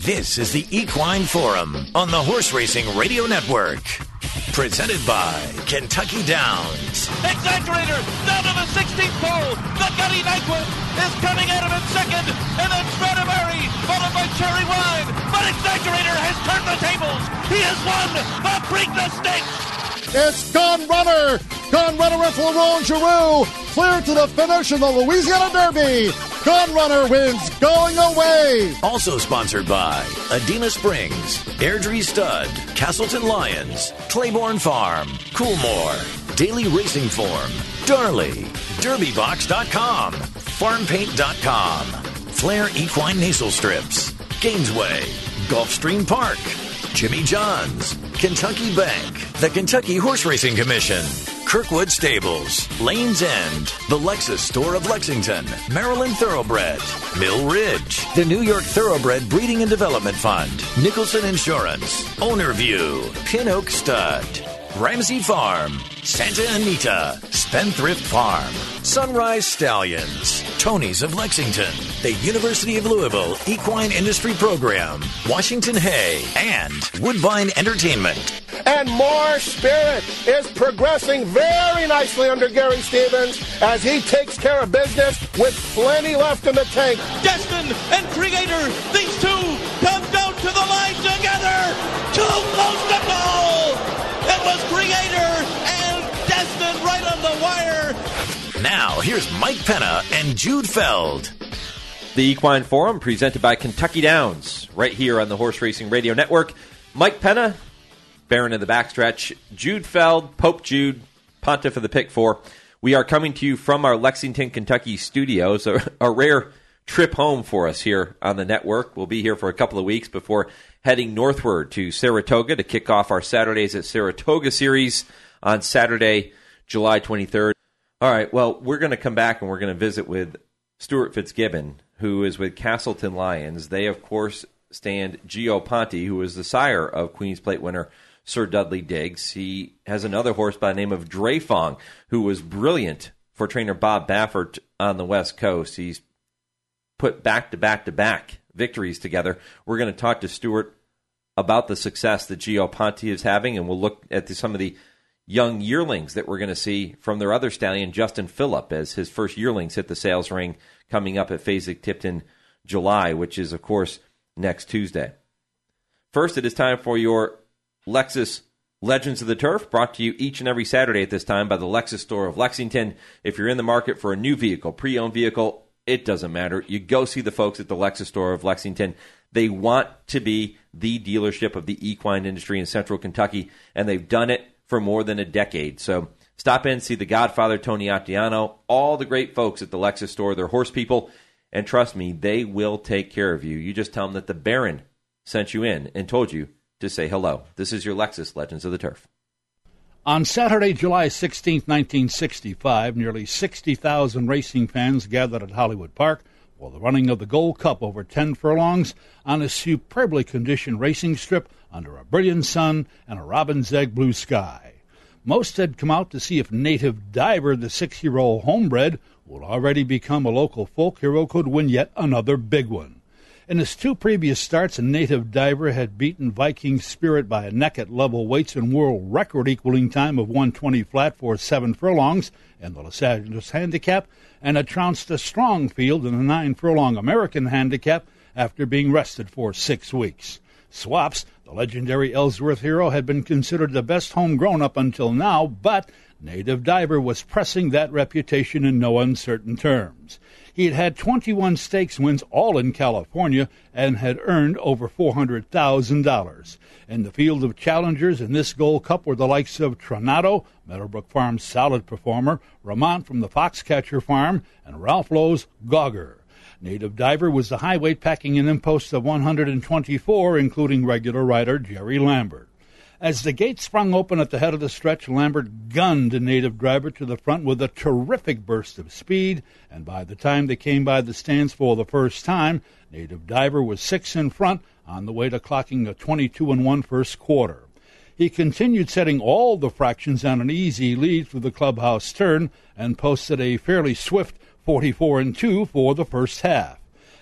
This is the Equine Forum on the Horse Racing Radio Network. Presented by Kentucky Downs. Exaggerator down to the 16th pole. The Gutty Nyquist is coming at him in second. And then Stradivari, followed by Cherry Wine. But Exaggerator has turned the tables. He has won the Preakness Stakes. It's Gun Runner. Gun Runner and Florent Giroux clear to the finish in the Louisiana Derby. Gun Runner wins going away. Also sponsored by Adena Springs, Airdrie Stud, Castleton Lions, Claiborne Farm, Coolmore, Daily Racing Form, Darley, DerbyBox.com, FarmPaint.com, Flair Equine Nasal Strips, Gainesway, Gulfstream Park, Jimmy John's, Kentucky Bank, the Kentucky Horse Racing Commission, Kirkwood Stables, Lane's End, the Lexus Store of Lexington, Maryland Thoroughbred, Mill Ridge, the New York Thoroughbred Breeding and Development Fund, Nicholson Insurance, Ownerview, Pin Oak Stud, Ramsey Farm, Santa Anita, Spendthrift Farm, Sunrise Stallions, Tony's of Lexington, the University of Louisville Equine Industry Program, Washington Hay, and Woodbine Entertainment. And More Spirit is progressing very nicely under Gary Stevens as he takes care of business with plenty left in the tank. Destin and Creator, these two come down to the line together. Too close to goal. It was Creator and Destin right on the wire. Now, here's Mike Penna and Jude Feld. The Equine Forum presented by Kentucky Downs, right here on the Horse Racing Radio Network. Mike Penna, Baron of the Backstretch, Jude Feld, Pope Jude, Pontiff of the Pick Four. We are coming to you from our Lexington, Kentucky studios, a rare trip home for us here on the network. We'll be here for a couple of weeks before heading northward to Saratoga to kick off our Saturdays at Saratoga series on Saturday, July 23rd. All right, well, we're going to come back and we're going to visit with Stuart Fitzgibbon, who is with Castleton Lions. They, of course, stand Gio Ponte, who is the sire of Queen's Plate winner Sir Dudley Diggs. He has another horse by the name of Drefong, who was brilliant for trainer Bob Baffert on the West Coast. He's put back-to-back-to-back victories together. We're going to talk to Stuart about the success that Gio Ponte is having, and we'll look at some of the young yearlings that we're going to see from their other stallion, Justin Phillip, as his first yearlings hit the sales ring coming up at Fasig-Tipton July, which is, of course, next Tuesday. First, it is time for your Lexus Legends of the Turf, brought to you each and every Saturday at this time by the Lexus Store of Lexington. If you're in the market for a new vehicle, pre-owned vehicle, it doesn't matter. You go see the folks at the Lexus Store of Lexington. They want to be the dealership of the equine industry in Central Kentucky, and they've done it for more than a decade. So stop in, see the Godfather, Tony Attiano, all the great folks at the Lexus Store. They're horse people, and trust me, they will take care of you. You just tell them that the Baron sent you in and told you to say hello. This is your Lexus Legends of the Turf. On Saturday, July 16, 1965, nearly 60,000 racing fans gathered at Hollywood Park for the running of the Gold Cup over 10 furlongs on a superbly conditioned racing strip under a brilliant sun and a robin's egg blue sky. Most had come out to see if Native Diver, the 6-year-old homebred, would already become a local folk hero, could win yet another big one. In his two previous starts, Native Diver had beaten Viking Spirit by a neck at level weights and world record equaling time of 1:20 flat for 7 furlongs in the Los Angeles Handicap, and had trounced a strong field in the 9-furlong American Handicap after being rested for 6 weeks. Swaps, the legendary Ellsworth hero, had been considered the best homegrown up until now, but Native Diver was pressing that reputation in no uncertain terms. He had had 21 stakes wins, all in California, and had earned over $400,000. In the field of challengers in this Gold Cup were the likes of Tronado, Meadowbrook Farm's solid performer, Ramont from the Foxcatcher Farm, and Ralph Lowe's Gauger. Native Diver was the high weight, packing an impost of 124, including regular rider Jerry Lambert. As the gate sprung open at the head of the stretch, Lambert gunned Native Diver to the front with a terrific burst of speed, and by the time they came by the stands for the first time, Native Diver was 6 in front on the way to clocking a 22-1 first quarter. He continued setting all the fractions on an easy lead through the clubhouse turn and posted a fairly swift 44-2 for the first half.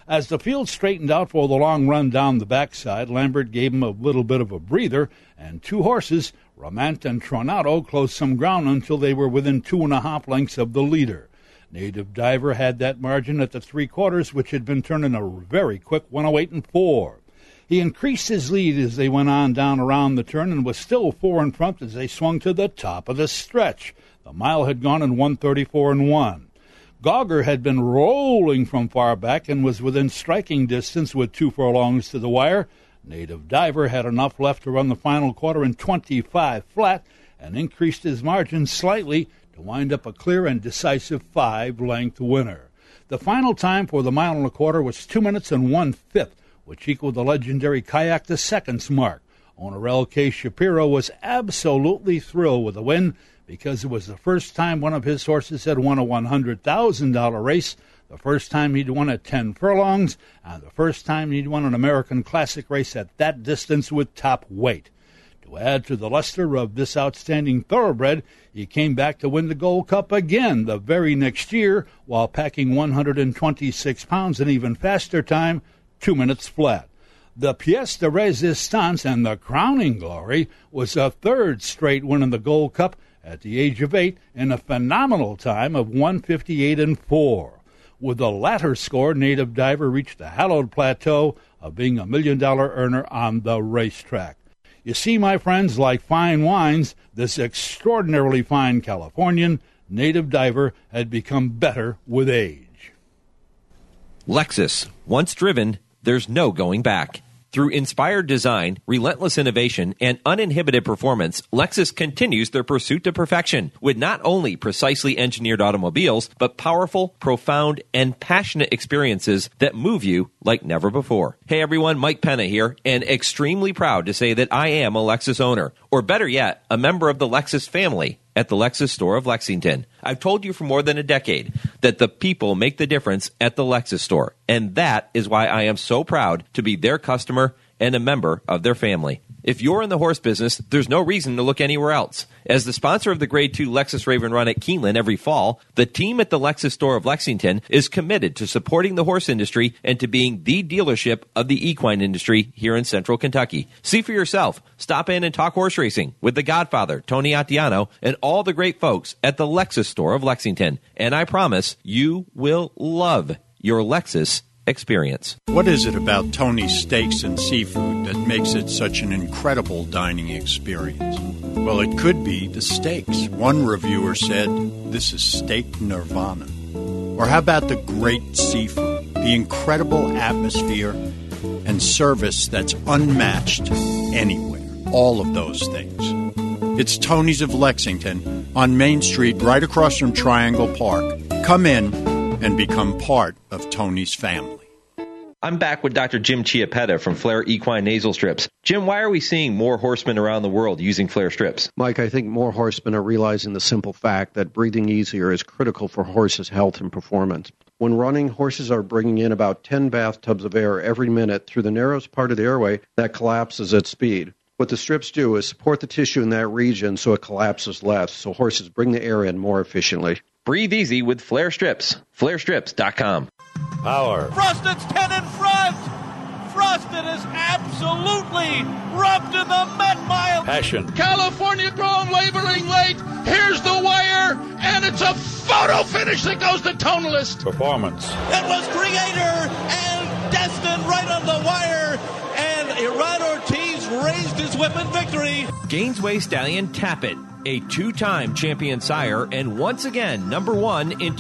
As the field straightened out for the long run down the backside, Lambert gave him a little bit of a breather, and two horses, Romant and Tronado, closed some ground until they were within 2.5 lengths of the leader. Native Diver had that margin at the 3/4, which had been turned in a very quick 1:08.4. He increased his lead as they went on down around the turn and was still 4 in front as they swung to the top of the stretch. The mile had gone in 1:34.1. Gauger had been rolling from far back and was within striking distance with 2 furlongs to the wire. Native Diver had enough left to run the final quarter in 25 flat and increased his margin slightly to wind up a clear and decisive 5-length winner. The final time for the 1 1/4 was 2 minutes and 1/5, which equaled the legendary Kayak the Second's mark. Owner L.K. Shapiro was absolutely thrilled with the win because it was the first time one of his horses had won a $100,000 race, the first time he'd won at 10 furlongs, and the first time he'd won an American Classic race at that distance with top weight. To add to the luster of this outstanding thoroughbred, he came back to win the Gold Cup again the very next year while packing 126 pounds in even faster time, 2 minutes flat. The pièce de résistance and the crowning glory was a third straight win in the Gold Cup at the age of 8 in a phenomenal time of 1:58.4. With the latter score, Native Diver reached the hallowed plateau of being a $1 million earner on the racetrack. You see, my friends, like fine wines, this extraordinarily fine Californian, Native Diver, had become better with age. Lexus. Once driven, there's no going back. Through inspired design, relentless innovation, and uninhibited performance, Lexus continues their pursuit to perfection with not only precisely engineered automobiles, but powerful, profound, and passionate experiences that move you like never before. Hey everyone, Mike Penna here, and extremely proud to say that I am a Lexus owner, or better yet, a member of the Lexus family at the Lexus store of Lexington. I've told you for more than a decade that the people make the difference at the Lexus store, and that is why I am so proud to be their customer and a member of their family. If you're in the horse business, there's no reason to look anywhere else. As the sponsor of the Grade 2 Lexus Raven Run at Keeneland every fall, the team at the Lexus store of Lexington is committed to supporting the horse industry and to being the dealership of the equine industry here in Central Kentucky. See for yourself. Stop in and talk horse racing with the Godfather, Tony Attiano, and all the great folks at the Lexus store of Lexington. And I promise you will love your Lexus experience. What is it about Tony's Steaks and Seafood that makes it such an incredible dining experience? Well, it could be the steaks. One reviewer said, "This is steak nirvana." Or how about the great seafood, the incredible atmosphere and service that's unmatched anywhere? All of those things. It's Tony's of Lexington on Main Street, right across from Triangle Park. Come in and become part of Tony's family. I'm back with Dr. Jim Chiappetta from Flair Equine Nasal Strips. Jim, why are we seeing more horsemen around the world using Flair strips? Mike, I think more horsemen are realizing the simple fact that breathing easier is critical for horses' health and performance. When running, horses are bringing in about 10 bathtubs of air every minute through the narrowest part of the airway that collapses at speed. What the strips do is support the tissue in that region so it collapses less, so horses bring the air in more efficiently. Breathe easy with Flair Strips. FlairStrips.com. Power. Frosted's 10 in front. Frosted is absolutely rubbed in the Met Mile. Passion. California Chrome labeling late. Here's the wire, and it's a photo finish that goes to Tonalist. Performance. It was Creator and Destin right on the wire, and Iran Ortiz raised his whip in victory. Gainesway Stallion Tappet, a two-time champion sire and once again #1 in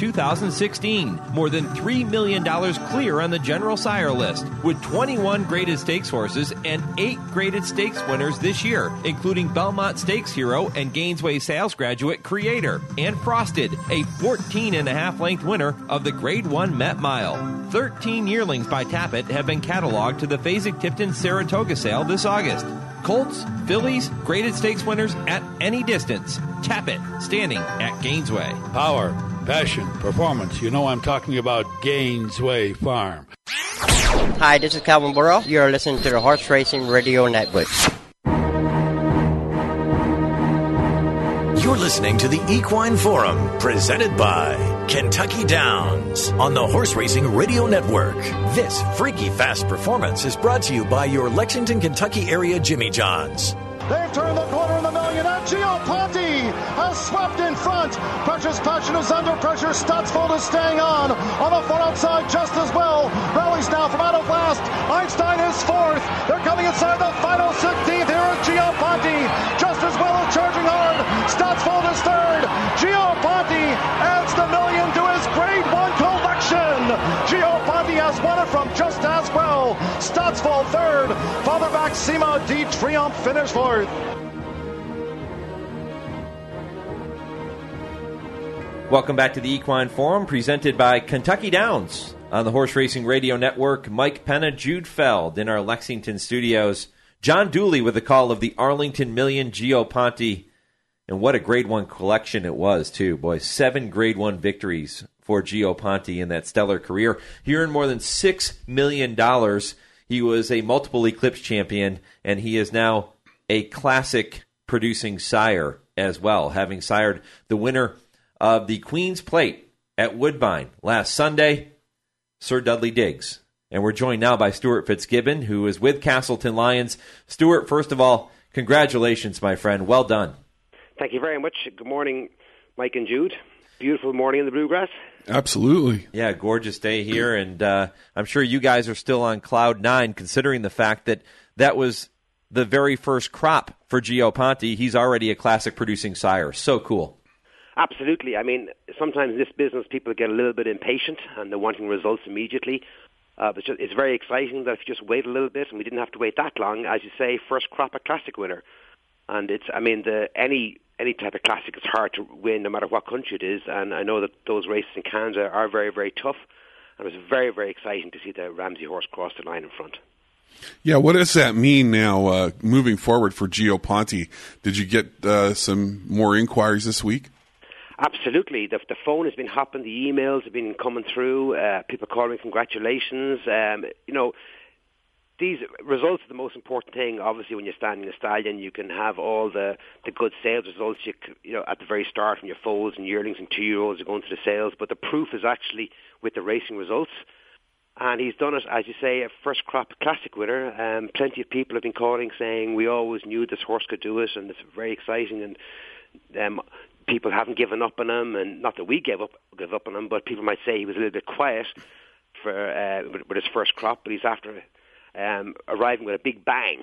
2016. More than $3 million clear on the general sire list, with 21 graded stakes horses and 8 graded stakes winners this year, including Belmont Stakes hero and Gainesway sales graduate Creator, and Frosted, a 14.5 length winner of the Grade 1 Met Mile. 13 yearlings by Tappet have been cataloged to the Fasig-Tipton Saratoga sale this August. Colts, fillies, graded stakes winners at any distance. Tappet, standing at Gainesway. Power. Passion. Performance. You know I'm talking about Gainesway Farm. Hi, this is Calvin Burrow. You're listening to the Horse Racing Radio Network. You're listening to the Equine Forum, presented by Kentucky Downs on the Horse Racing Radio Network. This freaky fast performance is brought to you by your Lexington, Kentucky area Jimmy John's. They've turned the corner in the million, and Gio Ponte has swept in front. Precious Passion is under pressure. Stutzfold is staying on the far outside just as well. Rallies now from out of last. Einstein is fourth. They're coming inside the final 16th. Here is Gio Ponte, just as well as charging hard. Stutzfold is third. Gio Ponte adds the million to his Grade 1 collection. Gio Ponte has won it from just as well. Stutzfold third. Father back Sima D Triumph finished fourth. Welcome back to the Equine Forum, presented by Kentucky Downs on the Horse Racing Radio Network. Mike Penna, Jude Feld in our Lexington studios. John Dooley with the call of the Arlington Million, Gio Ponte. And what a Grade 1 collection it was, too. Boy, 7 Grade 1 victories for Gio Ponte in that stellar career. He earned more than $6 million. He was a multiple Eclipse champion, and he is now a classic producing sire as well, having sired the winner of the Queen's Plate at Woodbine last Sunday, Sir Dudley Diggs. And we're joined now by Stuart Fitzgibbon, who is with Castleton Lions. Stuart, first of all, congratulations, my friend. Well done. Thank you very much. Good morning, Mike and Jude. Beautiful morning in the Bluegrass. Absolutely. Yeah, gorgeous day here, and I'm sure you guys are still on cloud nine, considering the fact that that was the very first crop for Gio Ponte. He's already a classic producing sire. So cool. Absolutely. I mean, sometimes in this business people get a little bit impatient and they're wanting results immediately. But it's very exciting that if you just wait a little bit, and we didn't have to wait that long, as you say, first crop a classic winner. And it's, I mean, any type of classic is hard to win no matter what country it is. And I know that those races in Canada are very, very tough. And it was very, very exciting to see the Ramsey horse cross the line in front. Yeah, what does that mean now moving forward for Gio Ponte? Did you get some more inquiries this week? Absolutely. The phone has been hopping. The emails have been coming through. People calling congratulations. These results are the most important thing. Obviously, when you're standing a stallion, you can have all the good sales results at the very start when your foals and yearlings and 2-year-olds are going to the sales. But the proof is actually with the racing results. And he's done it, as you say, a first crop classic winner. Plenty of people have been calling saying we always knew this horse could do it, and it's very exciting. And people haven't given up on him, and not that we give up on him, but people might say he was a little bit quiet for with his first crop, but he's after arriving with a big bang.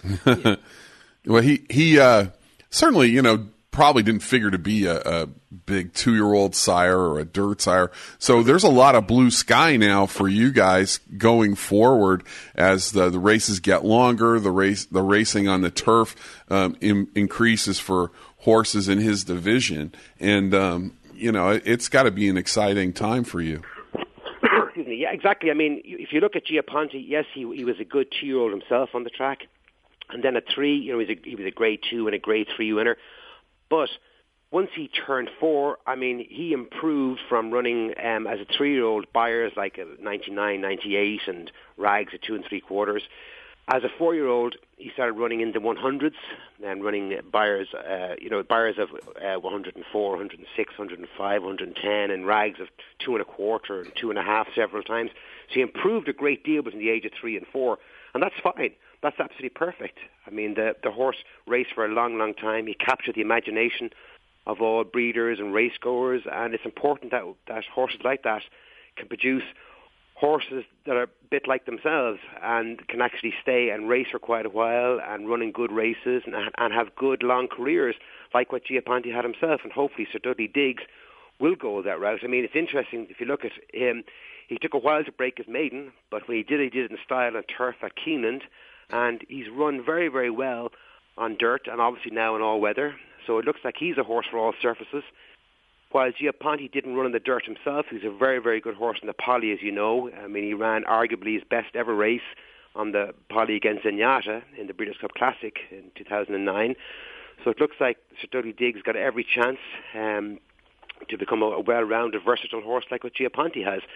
Well, he certainly, probably didn't figure to be a big 2-year-old sire or a dirt sire. So there's a lot of blue sky now for you guys going forward as the races get longer. The racing on the turf increases for horses in his division, and it's got to be an exciting time for you. Excuse me. Yeah, exactly. I mean, if you look at Gio Ponte, yes, he was a good 2-year-old himself on the track, and then at 3, he was a Grade 2 and a Grade 3 winner. But once he turned 4, I mean, he improved from running as a 3-year-old Byers like a 99, 98, and Rags at 2 3/4. As a 4-year-old, he started running in the 100s and running Byers, Byers of 104, 106, 105, 110, and Rags of 2 1/4 and 2 1/2 several times. So he improved a great deal between the age of 3 and 4, and that's fine. That's absolutely perfect. I mean, the horse raced for a long, long time. He captured the imagination of all breeders and racegoers, and it's important that horses like that can produce horses that are a bit like themselves and can actually stay and race for quite a while and run in good races and have good long careers like what Gio Ponte had himself, and hopefully Sir Dudley Diggs will go that route. I mean, it's interesting if you look at him. He took a while to break his maiden, but when he did it in style and turf at Keeneland, and he's run very, very well on dirt and obviously now in all weather. So it looks like he's a horse for all surfaces. While Gio Ponte didn't run in the dirt himself, he's a very, very good horse in the Poly, as you know. I mean, he ran arguably his best ever race on the Poly against Zenyatta in the Breeders' Cup Classic in 2009. So it looks like Sir Dudley Diggs got every chance to become a well-rounded, versatile horse like what Gio Ponte has.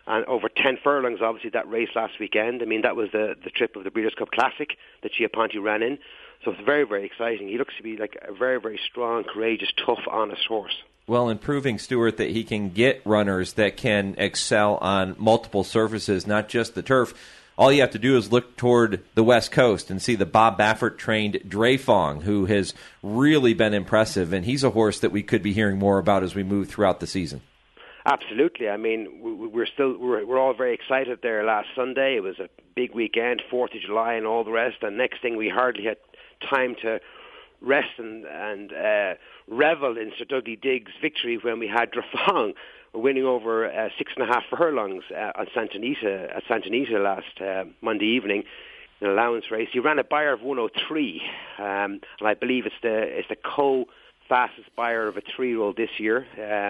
and over 10 furlongs, obviously, that race last weekend. I mean, that was the trip of the Breeders' Cup Classic that Giaponti ran in. So it's very, very exciting. He looks to be like a very, very strong, courageous, tough, honest horse. Well, in proving, Stuart, that he can get runners that can excel on multiple surfaces, not just the turf. All you have to do is look toward the West Coast and see the Bob Baffert-trained Drefong, who has really been impressive, and he's a horse that we could be hearing more about as we move throughout the season. Absolutely. I mean, we're all very excited there last Sunday. It was a big weekend, 4th of July and all the rest, and next thing we hardly had time to rest and revel in Sir Dudley Diggs' victory when we had Drefong winning over 6.5 furlongs at Santa Anita last Monday evening in an allowance race. He ran a Beyer of 103, and I believe it's the co-fastest Beyer of a 3-year-old this year.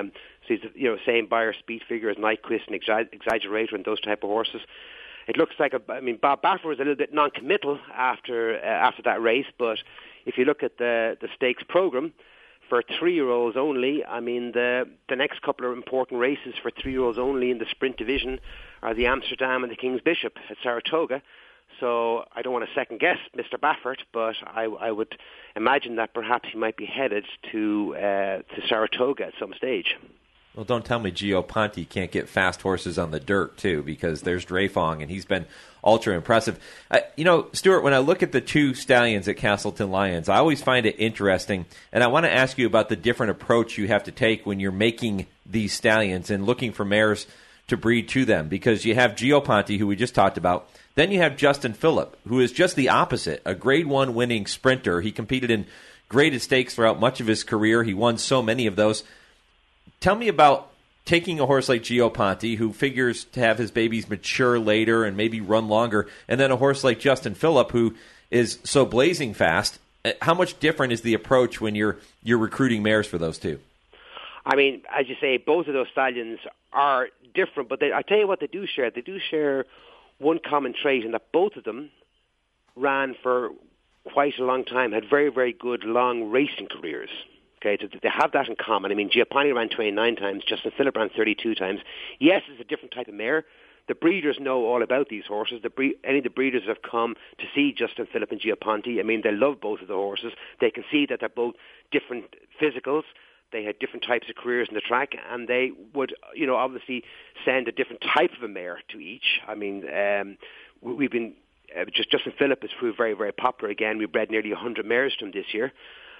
So he's same Beyer speed figure as Nyquist and Exaggerator and those type of horses. It looks like Bob Baffert was a little bit non-committal after that race, but if you look at the stakes program for 3-year-olds only, I mean the next couple of important races for 3-year-olds only in the sprint division are the Amsterdam and the King's Bishop at Saratoga. So I don't want to second guess Mr. Baffert, but I would imagine that perhaps he might be headed to Saratoga at some stage. Well, don't tell me Giaponti can't get fast horses on the dirt, too, because there's Drefong, and he's been ultra impressive. Stuart, when I look at the two stallions at Castleton Lions, I always find it interesting, and I want to ask you about the different approach you have to take when you're making these stallions and looking for mares to breed to them, because you have Giaponti, who we just talked about. Then you have Justin Phillip, who is just the opposite, a Grade 1 winning sprinter. He competed in graded stakes throughout much of his career. He won so many of those. Tell me about taking a horse like Giaponti, who figures to have his babies mature later and maybe run longer, and then a horse like Justin Phillip, who is so blazing fast. How much different is the approach when you're recruiting mares for those two? I mean, as you say, both of those stallions are different, but I tell you what they do share. They do share one common trait in that both of them ran for quite a long time, had very, very good long racing careers. Okay, so they have that in common. I mean, Giaponti ran 29 times, Justin Phillip ran 32 times. Yes, it's a different type of mare. The breeders know all about these horses. Any of the breeders have come to see Justin Phillip and Giaponti. I mean, they love both of the horses. They can see that they're both different physicals. They had different types of careers in the track, and they would, obviously send a different type of a mare to each. I mean, we've been Justin Phillip has proved very, very popular again. We bred nearly 100 mares to him this year.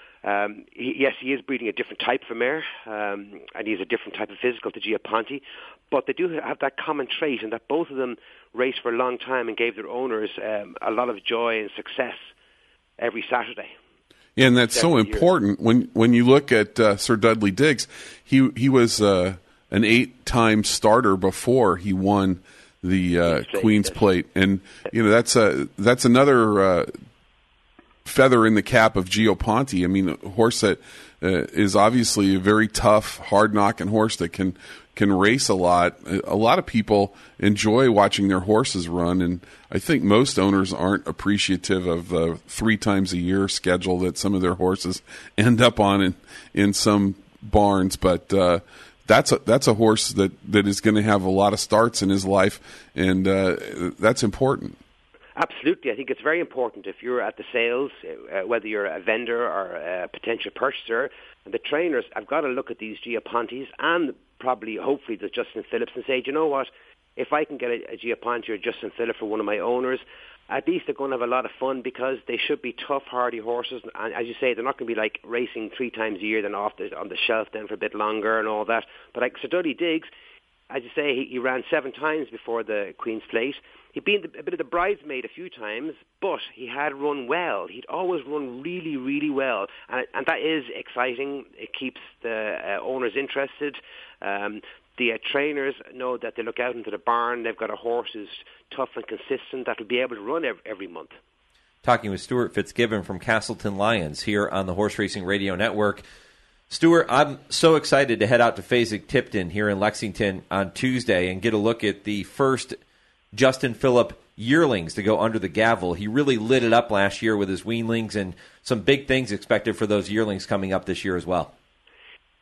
He is breeding a different type of a mare, and he's a different type of physical to Giaponti, but they do have that common trait, and that both of them raced for a long time and gave their owners a lot of joy and success every Saturday. Yeah, and that's so important when you look at Sir Dudley Diggs. He was an 8-time starter before he won the Queen's Plate, and that's another feather in the cap of Giaponti. I mean, a horse that is obviously a very tough, hard-knocking horse that can race a lot. A lot of people enjoy watching their horses run, and I think most owners aren't appreciative of the 3 times a year schedule that some of their horses end up on in some barns. But that's a horse that is going to have a lot of starts in his life, and that's important. Absolutely. I think it's very important if you're at the sales, whether you're a vendor or a potential purchaser, and the trainers have got to look at these Giapontis and probably, hopefully, the Justin Phillips and say, do you know what, if I can get a Giaponti or Justin Phillip for one of my owners, at least they're going to have a lot of fun, because they should be tough, hardy horses. And as you say, they're not going to be like racing 3 times a year, then on the shelf then for a bit longer and all that. But like Sir Dudley Diggs, as you say, he ran 7 times before the Queen's Plate. He'd been a bit of the bridesmaid a few times, but he had run well. He'd always run really, really well. And that is exciting. It keeps the owners interested. The trainers know that they look out into the barn. They've got a horse who's tough and consistent that will be able to run every month. Talking with Stuart Fitzgibbon from Castleton Lions here on the Horse Racing Radio Network. Stuart, I'm so excited to head out to Fasig-Tipton here in Lexington on Tuesday and get a look at the first Justin Phillip yearlings to go under the gavel. He really lit it up last year with his weanlings, and some big things expected for those yearlings coming up this year as well.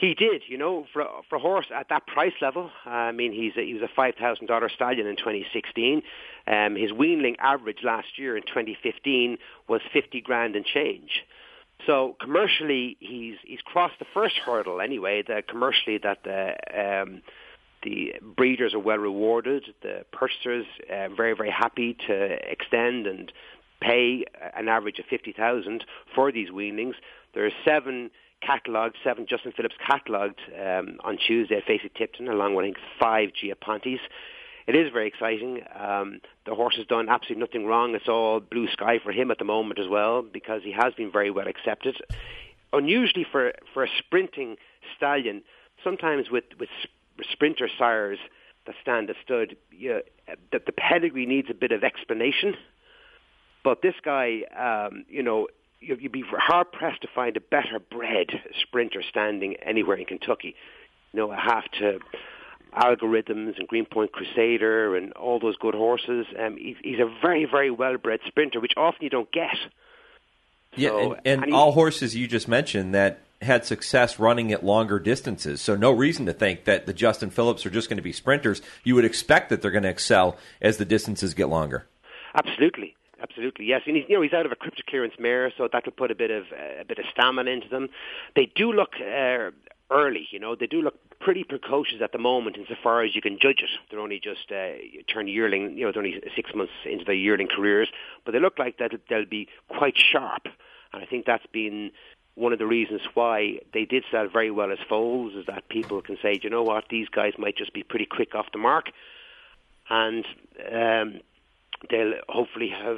He did, for a horse at that price level. I mean, he was a $5,000 stallion in 2016. His weanling average last year in 2015 was $50,000 and change. So commercially, he's crossed the first hurdle anyway. Commercially, that the breeders are well rewarded. The purchasers very, very happy to extend and pay an average of $50,000 for these weanlings. There are 7 Justin Phillips catalogued on Tuesday at Facing Tipton, along with I think 5 Giapontis. It is very exciting. The horse has done absolutely nothing wrong. It's all blue sky for him at the moment as well, because he has been very well accepted. Unusually for a sprinting stallion, sometimes with sprinter sires that stand as stud, that the pedigree needs a bit of explanation. But this guy, you'd be hard-pressed to find a better-bred sprinter standing anywhere in Kentucky. I have to Algorithms and Greenpoint Crusader and all those good horses. He's a very, very well-bred sprinter, which often you don't get. Yeah, and all horses you just mentioned that had success running at longer distances. So no reason to think that the Justin Phillips are just going to be sprinters. You would expect that they're going to excel as the distances get longer. Absolutely. Absolutely, yes. And he's out of a cryptic clearance mare, so that will put a bit of stamina into them. They do look early, They do look pretty precocious at the moment, insofar as you can judge it. They're only just turned yearling. They're only 6 months into their yearling careers, but they look like that they'll be quite sharp. And I think that's been one of the reasons why they did sell very well as foals, is that people can say, you know what, these guys might just be pretty quick off the mark, and they'll hopefully have,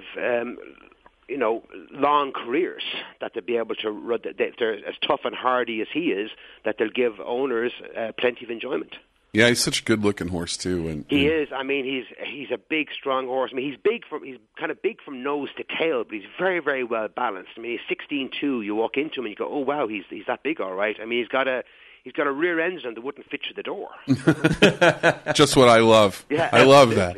long careers, that they'll be able to run. They're as tough and hardy as he is, that they'll give owners plenty of enjoyment. Yeah, he's such a good-looking horse too, and he is. I mean, he's a big, strong horse. I mean, he's kind of big from nose to tail, but he's very, very well balanced. I mean, he's 16'2". You walk into him and you go, "Oh wow, he's that big, all right." I mean, he's got a rear engine that wouldn't fit through the door. Just what I love. Yeah, I love that.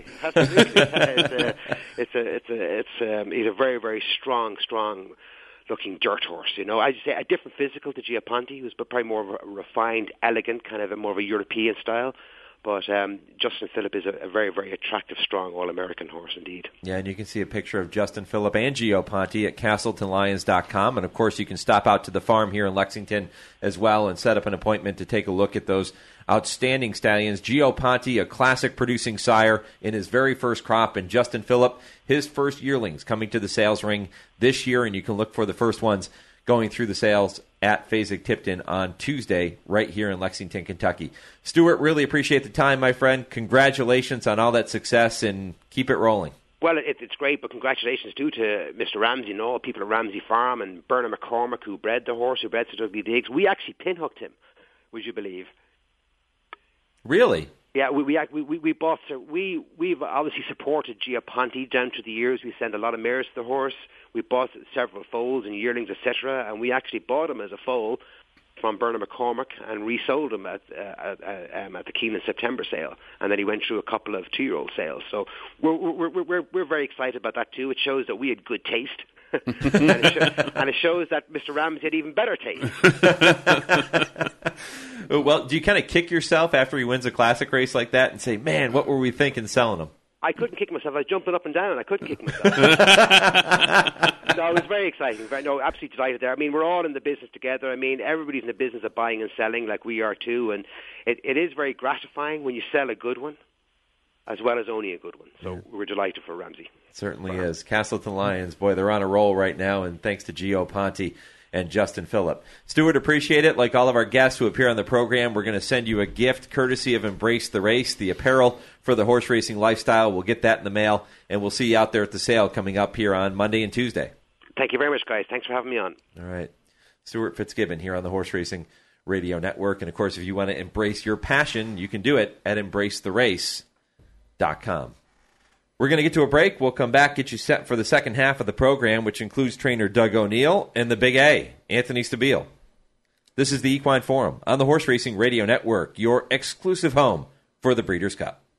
Absolutely. He's a very, very strong looking dirt horse. I'd say a different physical to Giaponti, who's probably more of a refined, elegant, kind of more of a European style. But Justin Phillip is a very, very attractive, strong All-American horse indeed. Yeah, and you can see a picture of Justin Phillip and Giaponti at CastletonLions.com. And, of course, you can stop out to the farm here in Lexington as well and set up an appointment to take a look at those outstanding stallions. Giaponti, a classic producing sire in his very first crop, and Justin Phillip, his first yearlings coming to the sales ring this year. And you can look for the first ones going through the sales at Fasig-Tipton on Tuesday right here in Lexington, Kentucky. Stuart, really appreciate the time, my friend. Congratulations on all that success, and keep it rolling. Well, it's great, but congratulations too to Mr. Ramsey and all people at Ramsey Farm, and Bernard McCormick, who bred the horse, who bred Sir Dudley Diggs. We actually pinhooked him, would you believe? Really? Yeah, we bought. We've obviously supported Giaponti down through the years. We sent a lot of mares to the horse. We bought several foals and yearlings, etc. And we actually bought him as a foal from Bernard McCormick and resold him at the Keeneland September sale. And then he went through a couple of 2-year-old sales. So we're very excited about that too. It shows that we had good taste. and it shows that Mr. Ramsey had even better taste. Well, do you kind of kick yourself after he wins a classic race like that and say, man, what were we thinking selling him? I couldn't kick myself. I was jumping up and down. I couldn't kick myself. No, it was very exciting. Absolutely delighted there. I mean, we're all in the business together. I mean, everybody's in the business of buying and selling like we are too. And it is very gratifying when you sell a good one as well as owning a good one. So we're delighted for Ramsey. Certainly is. Castleton Lions, boy, they're on a roll right now, and thanks to Giaponti and Justin Phillip. Stuart, appreciate it. Like all of our guests who appear on the program, we're going to send you a gift courtesy of Embrace the Race, the apparel for the horse racing lifestyle. We'll get that in the mail, and we'll see you out there at the sale coming up here on Monday and Tuesday. Thank you very much, guys. Thanks for having me on. All right. Stuart Fitzgibbon here on the Horse Racing Radio Network. And, of course, if you want to embrace your passion, you can do it at EmbraceTheRace.com. We're going to get to a break. We'll come back, get you set for the second half of the program, which includes trainer Doug O'Neill and the Big A, Anthony Stabile. This is the Equine Forum on the Horse Racing Radio Network, your exclusive home for the Breeders' Cup.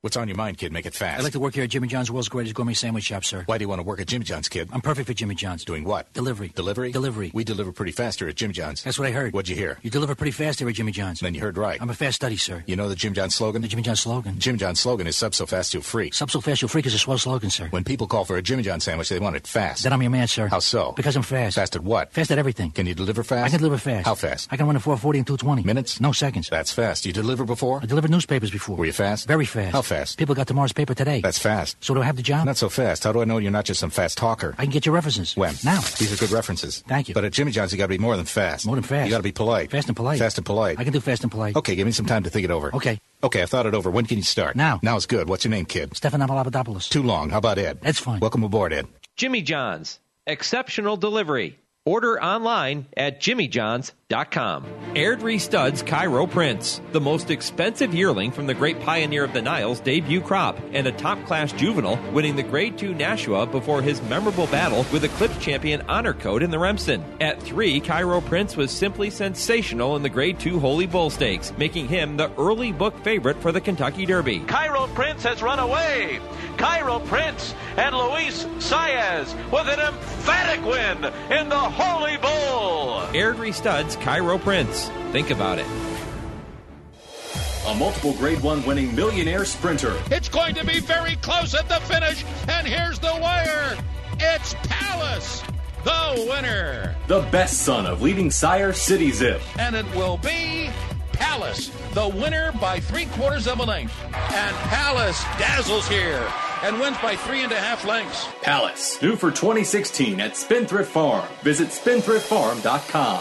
What's on your mind, kid? Make it fast. I'd like to work here at Jimmy John's, world's greatest gourmet sandwich shop, sir. Why do you want to work at Jimmy John's, kid? I'm perfect for Jimmy John's. Doing what? Delivery. Delivery? Delivery. We deliver pretty fast here at Jimmy John's. That's what I heard. What'd you hear? You deliver pretty fast here at Jimmy John's. Then you heard right. I'm a fast study, sir. You know the Jim John's slogan? The Jimmy John's slogan? Jim John's slogan is sub so fast you'll freak. Sub so fast you'll freak is a swell slogan, sir. When people call for a Jimmy John's sandwich, they want it fast. Then I'm your man, sir. How so? Because I'm fast. Fast at what? Fast at everything. Can you deliver fast? I can deliver fast. How fast? I can run in 4:40 and 2:20. Minutes? No seconds. That's fast. You delivered before? I delivered newspapers before. Were you fast? Very fast. How fast? People got tomorrow's paper today. That's fast. So do I have the job? Not so fast. How do I know you're not just some fast talker? I can get your references. When? Now. These are good references. Thank you. But at Jimmy John's, you got to be more than fast. More than fast. You got to be polite. Fast and polite. Fast and polite. I can do fast and polite. Okay, give me some time to think it over. Okay. Okay, I've thought it over. When can you start? Now. Now is good. What's your name, kid? Stefan Papadopoulos. Too long. How about Ed? Ed's fine. Welcome aboard, Ed. Jimmy John's. Exceptional delivery. Order online at jimmyjohns.com. Airdrie Studs Cairo Prince, the most expensive yearling from the great pioneer of the Nile's debut crop, and a top-class juvenile winning the Grade 2 Nashua before his memorable battle with Eclipse champion Honor Code in the Remsen. At 3, Cairo Prince was simply sensational in the Grade 2 Holy Bull Stakes, making him the early book favorite for the Kentucky Derby. Cairo Prince has run away. Cairo Prince and Luis Saez with an emphatic win in the Holy Bull. Airdrie Studs Cairo Prince. Think about it. A multiple Grade 1 winning millionaire sprinter. It's going to be very close at the finish, and here's the wire. It's Palace, the winner. The best son of leading sire City Zip. And it will be Palace, the winner by 3/4 of a length. And Palace dazzles here and wins by 3.5 lengths. Palace, due for 2016 at Spendthrift Farm. Visit spendthriftfarm.com.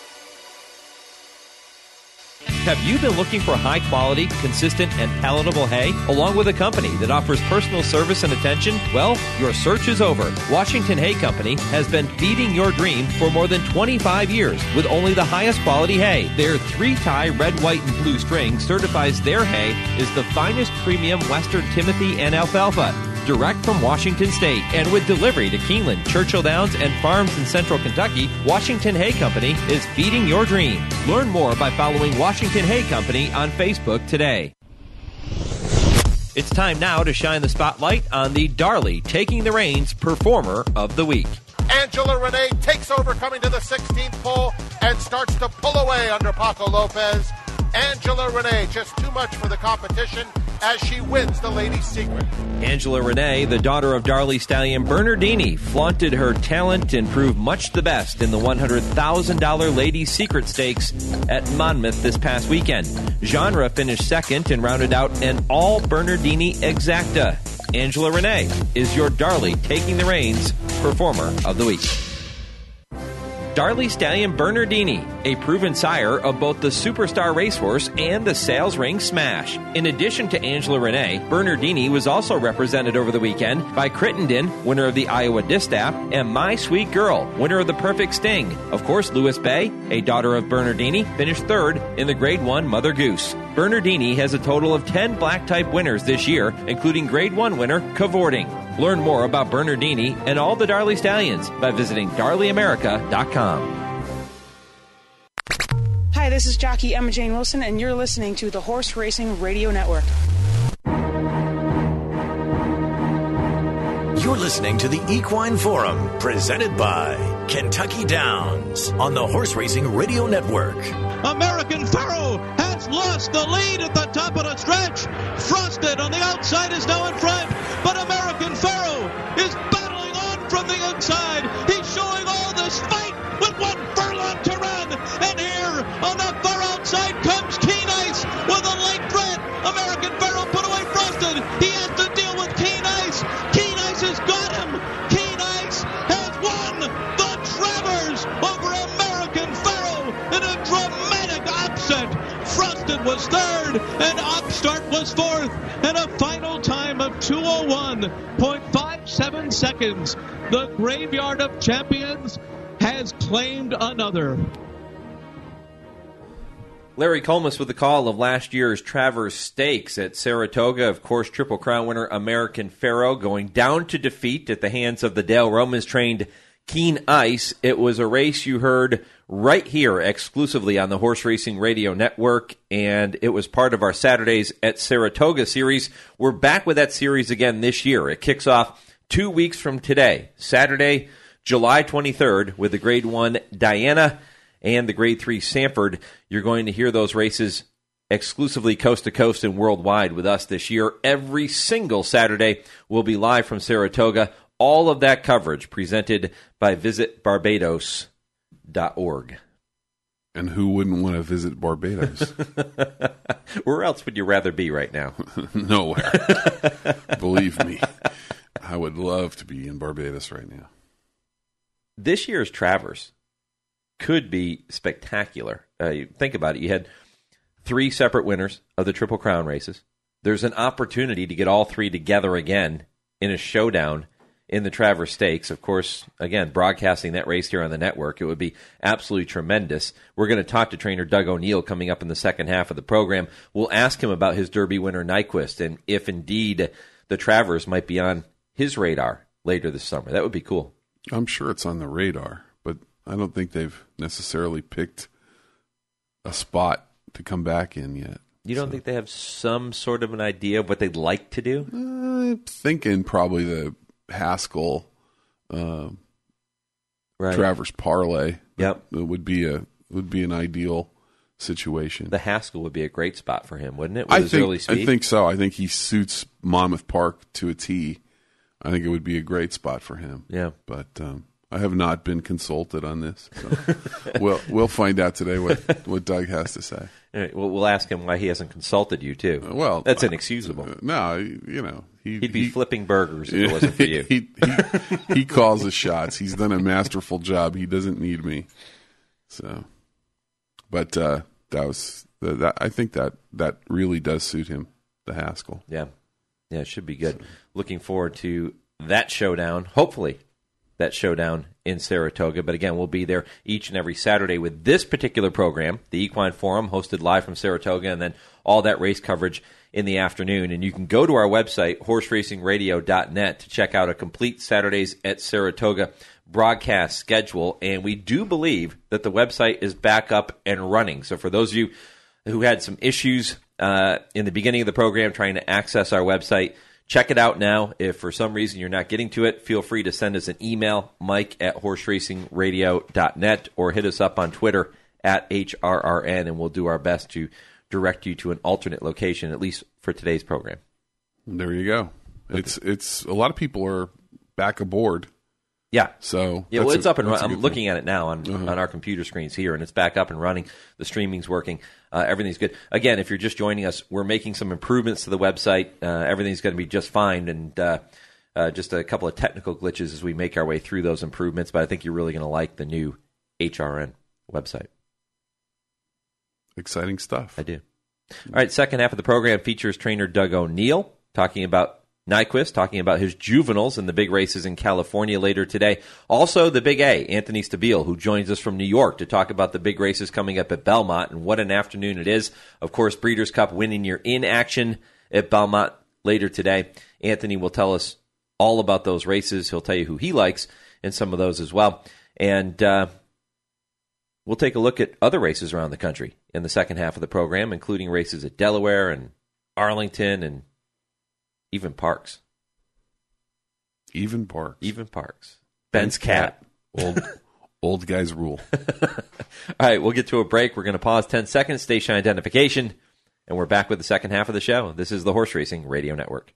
Have you been looking for high-quality, consistent, and palatable hay, along with a company that offers personal service and attention? Well, your search is over. Washington Hay Company has been feeding your dream for more than 25 years with only the highest quality hay. Their 3-tie red, white, and blue string certifies their hay is the finest premium Western Timothy and alfalfa, direct from Washington State. And with delivery to Keeneland, Churchill Downs, and farms in central Kentucky, Washington Hay Company is feeding your dream. Learn more by following Washington Hay Company on Facebook today. It's time now to shine the spotlight on the Darley Taking the Reins Performer of the Week. Angela Renee takes over coming to the 16th pole and starts to pull away under Paco Lopez. Angela Renee, just too much for the competition as she wins the Ladies' Secret. Angela Renee, the daughter of Darley stallion Bernardini, flaunted her talent and proved much the best in the $100,000 Ladies' Secret Stakes at Monmouth this past weekend. Genre finished second and rounded out an all-Bernardini exacta. Angela Renee is your Darley Taking the Reins Performer of the Week. Darley Stallion Bernardini, a proven sire of both the Superstar Racehorse and the Sales Ring Smash. In addition to Angela Renee, Bernardini was also represented over the weekend by Crittenden, winner of the Iowa Distaff, and My Sweet Girl, winner of the Perfect Sting. Of course, Lewis Bay, a daughter of Bernardini, finished third in the Grade 1 Mother Goose. Bernardini has a total of 10 black-type winners this year, including Grade 1 winner Cavorting. Learn more about Bernardini and all the Darley Stallions by visiting DarleyAmerica.com. Hi, this is jockey Emma Jane Wilson, and you're listening to the Horse Racing Radio Network. You're listening to the Equine Forum, presented by Kentucky Downs on the Horse Racing Radio Network. American Pharoah has lost the lead at the top of the stretch. Frosted on the outside is now in front, but American Pharoah is battling on from the inside. He's showing all this fight with 1 furlong to run. And here on the far outside comes Keen Ice with a late threat. American Pharoah put away Frosted. He has to deal with Keen Ice. Keen Ice has got him. Keen Ice has won the Travers over American Pharoah in a dramatic upset. Frosted was third and Upstart was fourth, and a final time of 2:01.57 seconds. The Graveyard of Champions has claimed another. Larry Colmus with the call of last year's Travers Stakes at Saratoga. Of course, Triple Crown winner American Pharoah going down to defeat at the hands of the Dale Romans-trained Keen Ice. It was a race you heard right here exclusively on the Horse Racing Radio Network, and it was part of our Saturdays at Saratoga series. We're back with that series again this year. It kicks off 2 weeks from today, Saturday, July 23rd, with the Grade 1 Diana and the Grade 3 Sanford. You're going to hear those races exclusively coast to coast and worldwide with us this year. Every single Saturday will be live from Saratoga. All of that coverage presented by visitbarbados.org. And who wouldn't want to visit Barbados? Where else would you rather be right now? Nowhere. Believe me, I would love to be in Barbados right now. This year's Travers could be spectacular. Think about it. You had 3 separate winners of the Triple Crown races. There's an opportunity to get all 3 together again in a showdown in the Travers Stakes. Of course, again, broadcasting that race here on the network, it would be absolutely tremendous. We're going to talk to trainer Doug O'Neill coming up in the second half of the program. We'll ask him about his Derby winner Nyquist and if indeed the Travers might be on his radar later this summer. That would be cool. I'm sure it's on the radar, but I don't think they've necessarily picked a spot to come back in yet. You don't think they have some sort of an idea of what they'd like to do? I'm thinking probably the Haskell Travers parlay. Yep, it would be an ideal situation. The Haskell would be a great spot for him, wouldn't it? With his early speed? I think so. I think he suits Monmouth Park to a T. I think it would be a great spot for him. Yeah, but I have not been consulted on this. So we'll find out today what Doug has to say. All right, well, we'll ask him why he hasn't consulted you too. Well, that's inexcusable. No, you know he'd be flipping burgers if it wasn't for you. He calls the shots. He's done a masterful job. He doesn't need me. So, but that was I think that really does suit him, the Haskell. Yeah, it should be good. So. Looking forward to that showdown. Hopefully, that showdown in Saratoga. But again, we'll be there each and every Saturday with this particular program, the Equine Forum, hosted live from Saratoga, and then all that race coverage in the afternoon. And you can go to our website, horseracingradio.net, to check out a complete Saturdays at Saratoga broadcast schedule. And we do believe that the website is back up and running. So for those of you who had some issues in the beginning of the program trying to access our website, check it out now. If for some reason you're not getting to it, feel free to send us an email, mike@horseracingradio.net, or hit us up on Twitter @HRRN, and we'll do our best to direct you to an alternate location, at least for today's program. There you go. Okay. It's a lot of people are back aboard. Yeah. So yeah, well, it's up and running. I'm looking at it now on our computer screens here, and it's back up and running. The streaming's working. Everything's good. Again, if you're just joining us, we're making some improvements to the website. Everything's going to be just fine, and just a couple of technical glitches as we make our way through those improvements. But I think you're really going to like the new HRN website. Exciting stuff. I do. All right, second half of the program features trainer Doug O'Neill talking about Nyquist, talking about his juveniles in the big races in California later today. Also, the Big A, Anthony Stabile, who joins us from New York to talk about the big races coming up at Belmont, and what an afternoon it is. Of course, Breeders' Cup winning year in action at Belmont later today. Anthony will tell us all about those races. He'll tell you who he likes in some of those as well. And we'll take a look at other races around the country in the second half of the program, including races at Delaware and Arlington and even Parks. Even Parks. Ben's cat. Old guys rule. All right, we'll get to a break. We're going to pause 10 seconds, station identification, and we're back with the second half of the show. This is the Horse Racing Radio Network.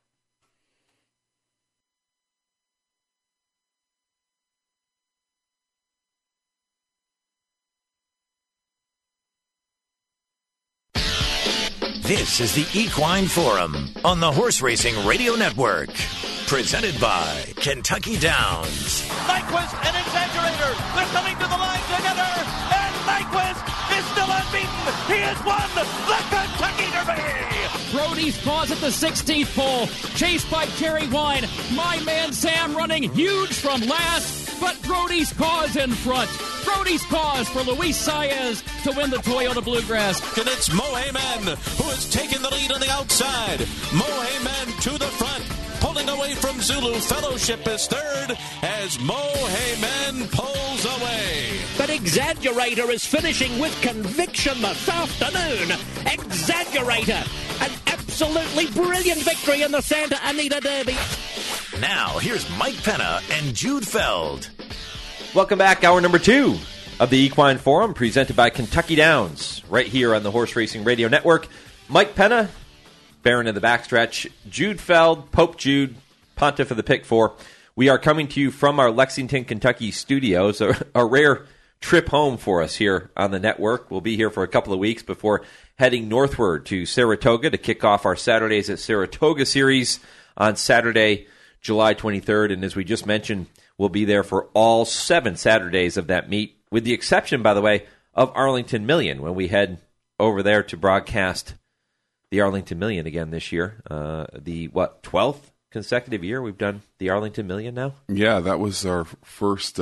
This is the Equine Forum on the Horse Racing Radio Network. Presented by Kentucky Downs. Nyquist and Exaggerator. They're coming to the line together. And Nyquist is still unbeaten. He has won the Kentucky Derby. Brody's Paws at the 16th pole. Chased by Cherry Wine. My man Sam running huge from last. But Brody's Paws in front. Brody's Paws for Luis Saez to win the Toyota Bluegrass. And it's Mo Amen who has taken the lead on the outside. Mo Amen to the front. Pulling away away from Zulu. Fellowship is third as Mo Heyman pulls away. But Exaggerator is finishing with conviction this afternoon. Exaggerator, an absolutely brilliant victory in the Santa Anita Derby. Now, here's Mike Penna and Jude Feld. Welcome back, hour number 2 of the Equine Forum, presented by Kentucky Downs, right here on the Horse Racing Radio Network. Mike Penna, Baron of the Backstretch, Jude Feld, Pope Jude, Pontiff of the Pick 4. We are coming to you from our Lexington, Kentucky studios, a rare trip home for us here on the network. We'll be here for a couple of weeks before heading northward to Saratoga to kick off our Saturdays at Saratoga series on Saturday, July 23rd. And as we just mentioned, we'll be there for all 7 Saturdays of that meet, with the exception, by the way, of Arlington Million, when we head over there to broadcast the Arlington Million again this year. The 12th consecutive year we've done the Arlington Million now? Yeah, that was our first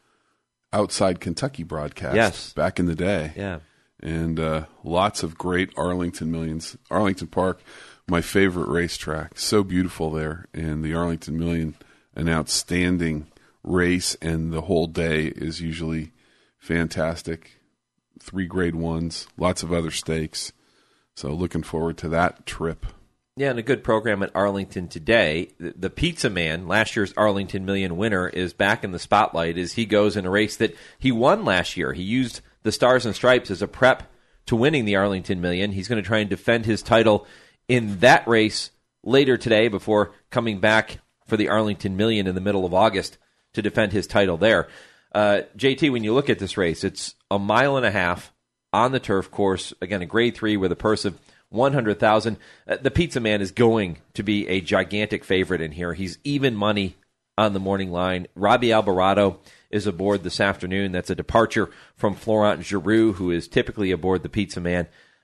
outside Kentucky broadcast back in the day. Yeah. And lots of great Arlington Millions. Arlington Park, my favorite racetrack. So beautiful there. And the Arlington Million, an outstanding race, and the whole day is usually fantastic. 3 grade 1s, lots of other stakes. So looking forward to that trip. Yeah, and a good program at Arlington today. The Pizza Man, last year's Arlington Million winner, is back in the spotlight as he goes in a race that he won last year. He used the Stars and Stripes as a prep to winning the Arlington Million. He's going to try and defend his title in that race later today before coming back for the Arlington Million in the middle of August to defend his title there. JT, when you look at this race, it's 1.5 miles on the turf course. Again, a grade 3 with a purse of $100,000. The Pizza Man is going to be a gigantic favorite in here. He's even money on the morning line. Robbie Alvarado is aboard this afternoon. That's a departure from Florent Geroux, who is typically aboard the Pizza Man.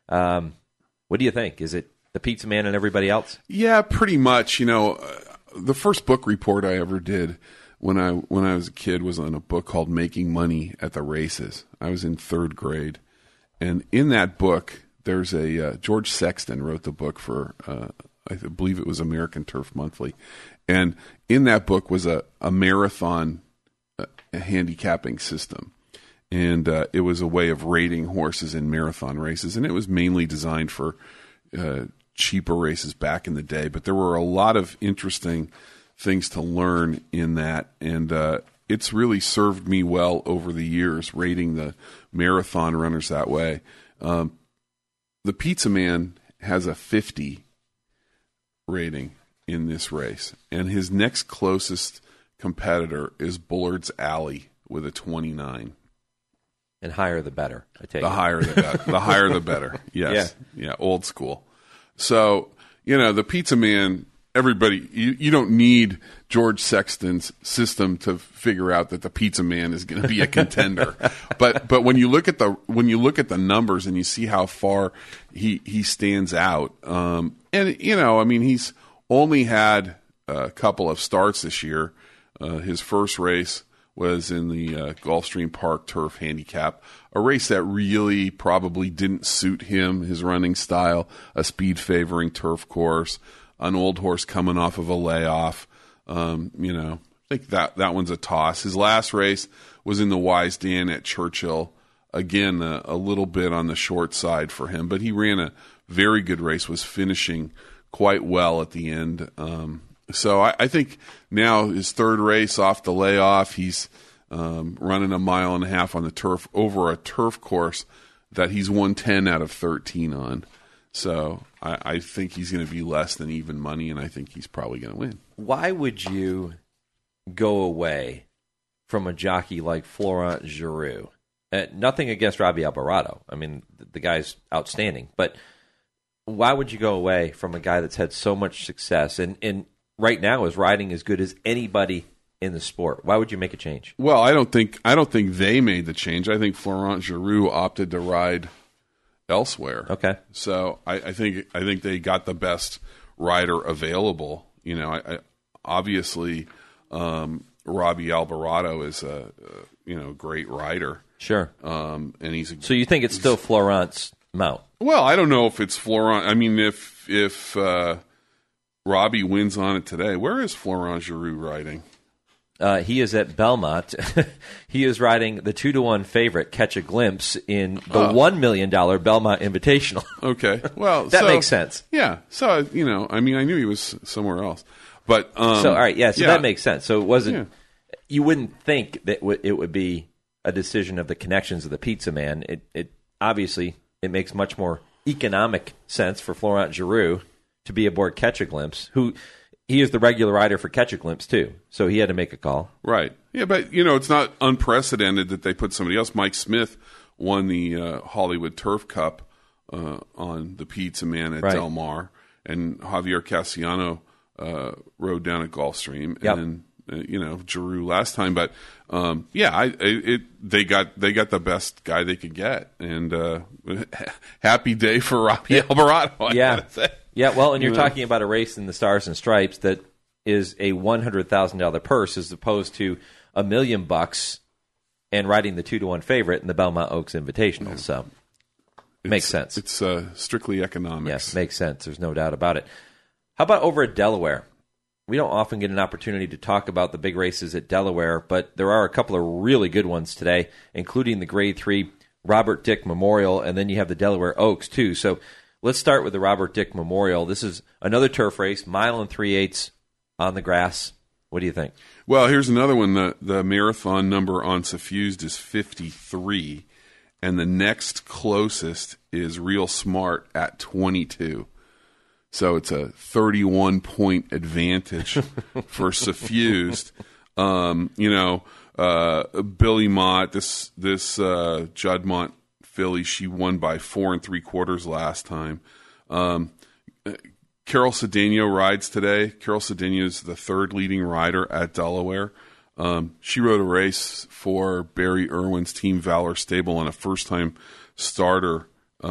What do you think? Is it the Pizza Man and everybody else? Yeah, pretty much. You know, the first book report I ever did when I was a kid was on a book called Making Money at the Races. I was in 3rd grade. And in that book, there's a George Sexton wrote the book for, I believe it was American Turf Monthly. And in that book was a marathon handicapping system. And it was a way of rating horses in marathon races. And it was mainly designed for cheaper races back in the day. But there were a lot of interesting things to learn in that. And it's really served me well over the years, rating the marathon runners that way. The Pizza Man has a 50 rating in this race, and his next closest competitor is Bullard's Alley with a 29. And higher the better, I take it. The higher the better. The higher the better. Yes. Yeah, old school. So, you know, the Pizza Man, everybody, you don't need George Sexton's system to figure out that the Pizza Man is going to be a contender. but when you look at the numbers and you see how far he stands out, and you know, I mean, he's only had a couple of starts this year. His first race was in the Gulfstream Park Turf Handicap, a race that really probably didn't suit him, his running style, a speed-favoring turf course, an old horse coming off of a layoff. You know, I think that one's a toss. His last race was in the Wise Dan at Churchill. Again, a little bit on the short side for him, but he ran a very good race, was finishing quite well at the end. So I think now his 3rd race off the layoff, he's running 1.5 miles on the turf over a turf course that he's won 10 out of 13 on. So I think he's going to be less than even money, and I think he's probably going to win. Why would you go away from a jockey like Florent Geroux? Nothing against Robbie Alvarado. I mean, the guy's outstanding. But why would you go away from a guy that's had so much success and right now is riding as good as anybody in the sport? Why would you make a change? Well, I don't think they made the change. I think Florent Geroux opted to ride elsewhere. Okay. So I think they got the best rider available. You know, obviously Robbie Alvarado is a great rider. Sure. And so you think it's still Florent's mount? Well, I don't know if it's Florent. I mean, if Robbie wins on it today. Where is Florent Geroux riding? He is at Belmont. He is riding the 2-1 favorite, Catch a Glimpse, in the $1 million Belmont Invitational. Okay, well, that makes sense. Yeah, so I knew he was somewhere else, but so all right, that makes sense. So it wasn't. Yeah. You wouldn't think that it would be a decision of the connections of the Pizza Man. It obviously it makes much more economic sense for Florent Geroux to be aboard Catch a Glimpse, who. He is the regular rider for Catch a Glimpse, too, so he had to make a call. Right. Yeah, but, it's not unprecedented that they put somebody else. Mike Smith won the Hollywood Turf Cup on the Pizza Man at Del Mar, and Javier Cassiano rode down at Gulfstream, and then, Geroux last time. But, they got the best guy they could get, and happy day for Robbie Alvarado, I gotta say. Yeah, well, and you're talking about a race in the Stars and Stripes that is a $100,000 purse as opposed to $1 million and riding the 2-1 favorite in the Belmont Oaks Invitational. Yeah. So it makes sense. It's strictly economics. Yes, makes sense. There's no doubt about it. How about over at Delaware? We don't often get an opportunity to talk about the big races at Delaware, but there are a couple of really good ones today, including the Grade 3 Robert Dick Memorial, and then you have the Delaware Oaks, too. So let's start with the Robert Dick Memorial. This is another turf race, 1 3/8 on the grass. What do you think? Well, here's another one. The marathon number on Suffused is 53, and the next closest is Real Smart at 22. So it's a 31-point advantage for Suffused. Billy Mott, this Juddmonte filly, she won by 4 3/4 last time. Carol Cedeno rides today. Carol Cedeno is the third leading rider at Delaware. She rode a race for Barry Irwin's Team Valor stable on a first-time starter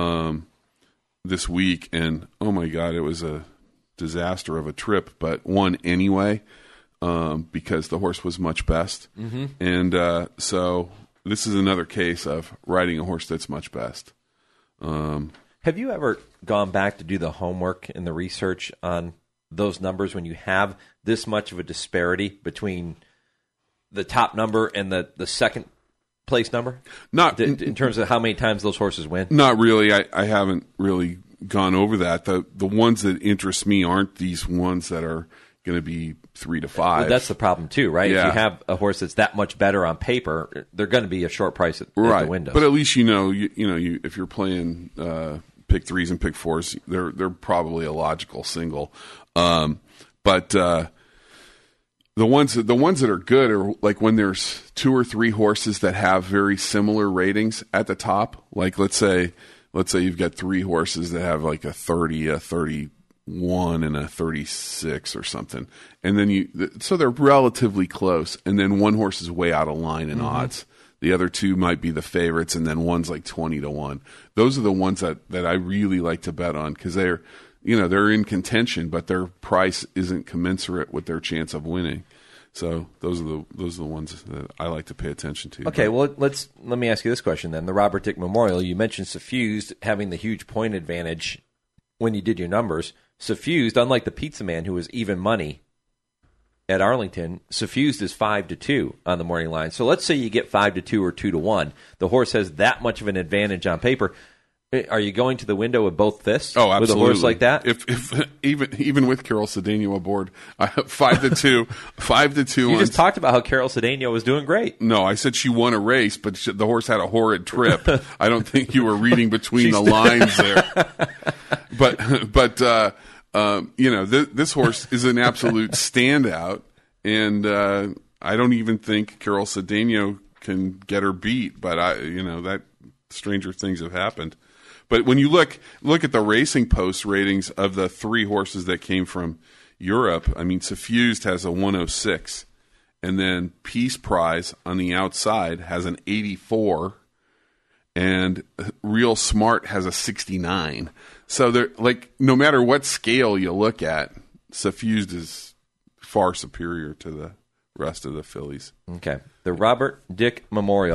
this week, and oh my God, it was a disaster of a trip, but won anyway because the horse was much best. Mm-hmm. And so this is another case of riding a horse that's much best. Have you ever gone back to do the homework and the research on those numbers when you have this much of a disparity between the top number and the second place number? Not in terms of how many times those horses win? Not really. I haven't really gone over that. The ones that interest me aren't these ones that are going to be 3 to 5. Well, that's the problem too, right? Yeah. If you have a horse that's that much better on paper, they're going to be a short price at the windows. But at least if you're playing pick 3s and pick 4s, they're probably a logical single. But the ones that are good are like when there's 2 or 3 horses that have very similar ratings at the top. Like let's say you've got 3 horses that have like a 30, a 31, and a 36 or something, and then so they're relatively close. And then one horse is way out of line in odds. The other 2 might be the favorites, and then one's like 20 to 1. Those are the ones that I really like to bet on because they're in contention, but their price isn't commensurate with their chance of winning. So those are the ones that I like to pay attention to. Okay, well let me ask you this question then. The Robert Dick Memorial, you mentioned Suffused having the huge point advantage when you did your numbers. Suffused, unlike the Pizza Man, who was even money at Arlington, Suffused is 5 to 2 on the morning line. So let's say you get 5 to 2 or 2 to 1. The horse has that much of an advantage on paper. Are you going to the window with both fists? Oh, absolutely. With a horse like that? If even with Carol Cedeno aboard, 5 to 2, 5 to 2. You just talked about how Carol Cedeno was doing great. No, I said she won a race, but the horse had a horrid trip. I don't think you were reading between the lines there. But this horse is an absolute standout, and I don't even think Carol Cedeno can get her beat. But that stranger things have happened. But when you look at the Racing Post ratings of the 3 horses that came from Europe, I mean, Suffused has a 106, and then Peace Prize on the outside has an 84, and Real Smart has a 69. So they're like, no matter what scale you look at, Suffused is far superior to the rest of the fillies. Okay. The Robert Dick Memorial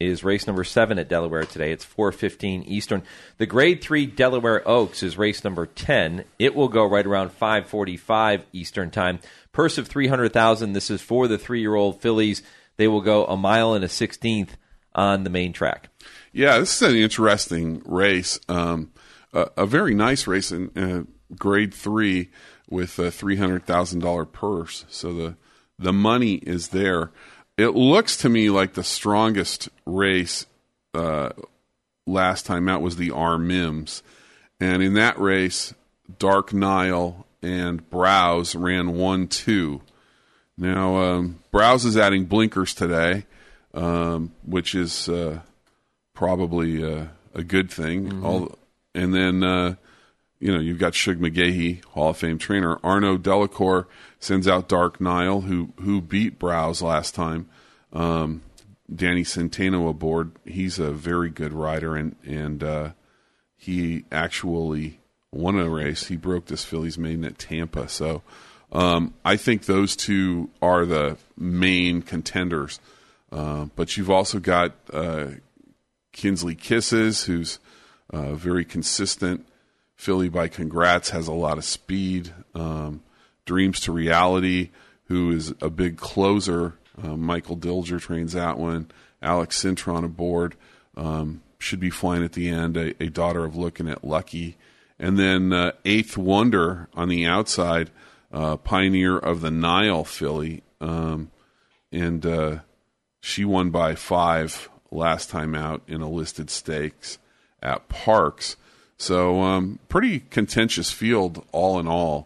is race number 7 at Delaware today. It's 4:15 Eastern. The Grade 3 Delaware Oaks is race number 10. It will go right around 5:45 Eastern time. Purse of $300,000. This is for the 3-year-old fillies. They will go 1 mile and a 16th on the main track. Yeah, this is an interesting race. A very nice race in Grade 3 with a $300,000 purse. So the money is there. It looks to me like the strongest race last time out was the R. Mims. And in that race, Dark Nile and Browse ran 1-2. Now, Browse is adding blinkers today, which is probably a good thing. Mm-hmm. And then, you've got Shug McGahee, Hall of Fame trainer. Arnaud Delacour sends out Dark Nile, who beat Browse last time. Danny Centeno aboard. He's a very good rider, and he actually won a race. He broke this filly's maiden at Tampa. So I think those two are the main contenders. But you've also got Kinsley Kisses, who's very consistent. Filly by Congrats has a lot of speed. Dreams to Reality, who is a big closer. Michael Dilger trains that one. Alex Cintron aboard. Should be flying at the end. A daughter of Looking at Lucky. And then Eighth Wonder on the outside, Pioneer of the Nile filly. And she won by 5 last time out in a listed stakes at Parks. So pretty contentious field all in all.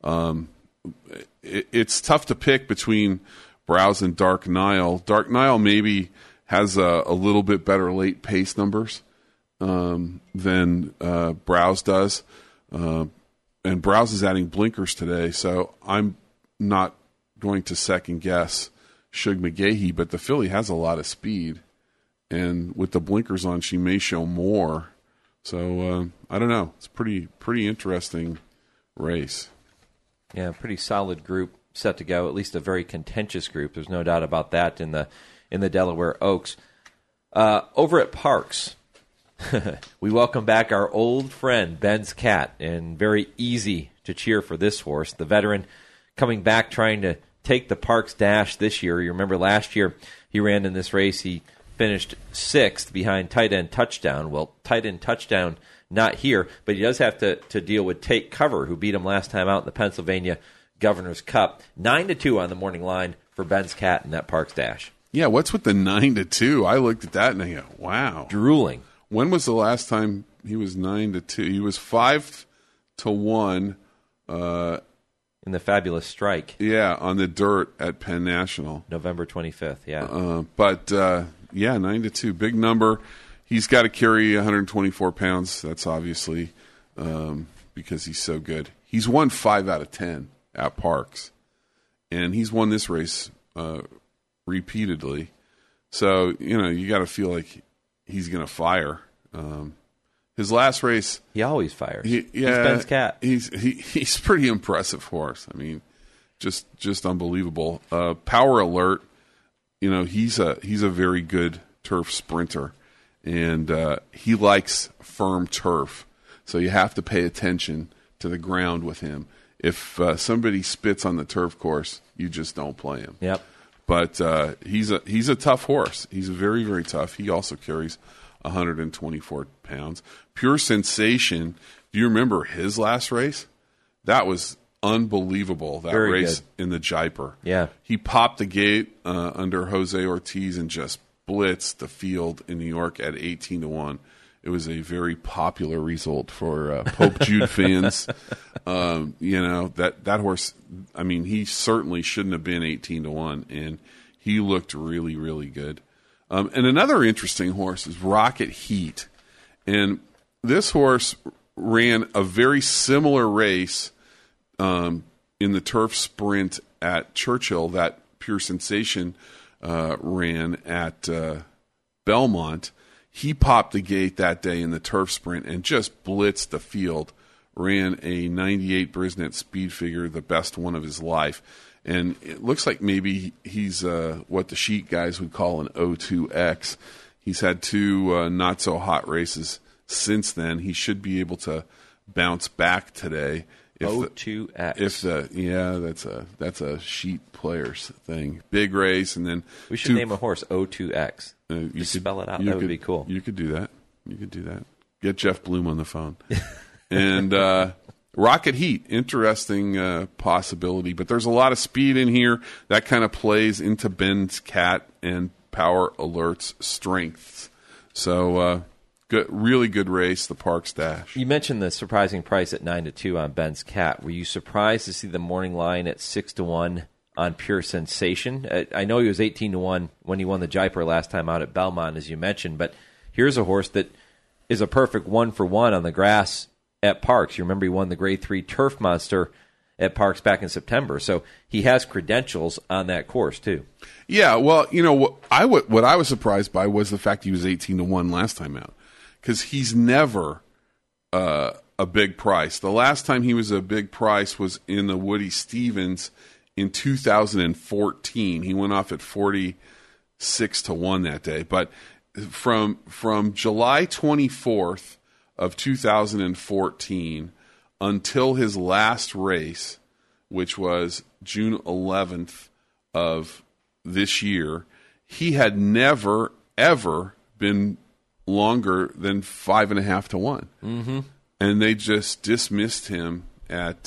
It's tough to pick between Browse and Dark Nile. Dark Nile maybe has a little bit better late pace numbers than Browse does. And Browse is adding blinkers today, so I'm not going to second guess Shug McGahee, but the filly has a lot of speed. And with the blinkers on, she may show more. So I don't know. It's pretty interesting race. Yeah, pretty solid group set to go. At least a very contentious group. There's no doubt about that in the Delaware Oaks. Over at Parks, we welcome back our old friend Ben's Cat, and very easy to cheer for this horse. The veteran coming back trying to take the Parks Dash this year. You remember last year he ran in this race. He finished 6th behind Tight End Touchdown. Well, Tight End Touchdown not here, but he does have to deal with Take Cover, who beat him last time out in the Pennsylvania Governor's Cup. 9-2 on the morning line for Ben's Cat in that Parks Dash. Yeah, what's with the 9-2? I looked at that and I go, wow. Drooling. When was the last time he was 9-2? He was 5-1. In the Fabulous Strike. Yeah, on the dirt at Penn National. November 25th, yeah. 9-2, big number. He's got to carry 124 pounds. That's obviously because he's so good. He's won 5 out of 10 at Parks, and he's won this race repeatedly. So, you got to feel like he's going to fire. His last race, he always fires. He's Ben's Cat. He's pretty impressive horse. I mean, just unbelievable. Power Alert, he's a very good turf sprinter, and he likes firm turf. So you have to pay attention to the ground with him. If somebody spits on the turf course, you just don't play him. Yep. But he's a tough horse. He's very, very tough. He also carries 124 pounds. Pure Sensation. Do you remember his last race? That was unbelievable. That very race good. In the Jaipur. Yeah. He popped the gate under Jose Ortiz and just blitzed the field in New York at 18-1. It was a very popular result for Pope Jude fans. That horse, I mean, he certainly shouldn't have been 18-1, and he looked really, really good. And another interesting horse is Rocket Heat. And this horse ran a very similar race in the turf sprint at Churchill that Pure Sensation ran at Belmont. He popped the gate that day in the turf sprint and just blitzed the field, ran a 98 Brisnet speed figure, the best one of his life. And it looks like maybe he's what the sheet guys would call an O2X. He's had two not so hot races since then. He should be able to bounce back today. O2X. That's a sheet players thing. Big race, and then we should name a horse O2X. You could spell it out. That would be cool. You could do that. Get Jeff Bloom on the phone. And Rocket Heat, interesting possibility, but there's a lot of speed in here that kind of plays into Ben's Cat and Power Alert's strengths. So really good race, the Parks Dash. You mentioned the surprising price at 9-2 on Ben's Cat. Were you surprised to see the morning line at 6-1 on Pure Sensation? I know he was 18-1 when he won the Jaipur last time out at Belmont, as you mentioned, but here's a horse that is a perfect 1-for-1 on the grass at Parks. You remember he won the Grade 3 Turf Monster at Parks back in September, so he has credentials on that course too. Yeah, well, what I was surprised by was the fact he was 18-1 last time out, because he's never a big price. The last time he was a big price was in the Woody Stevens in 2014. He went off at 46-1 that day, but from July 24th of 2014 until his last race, which was June 11th of this year, he had never, ever been longer than 5.5-1. Mm-hmm. And they just dismissed him at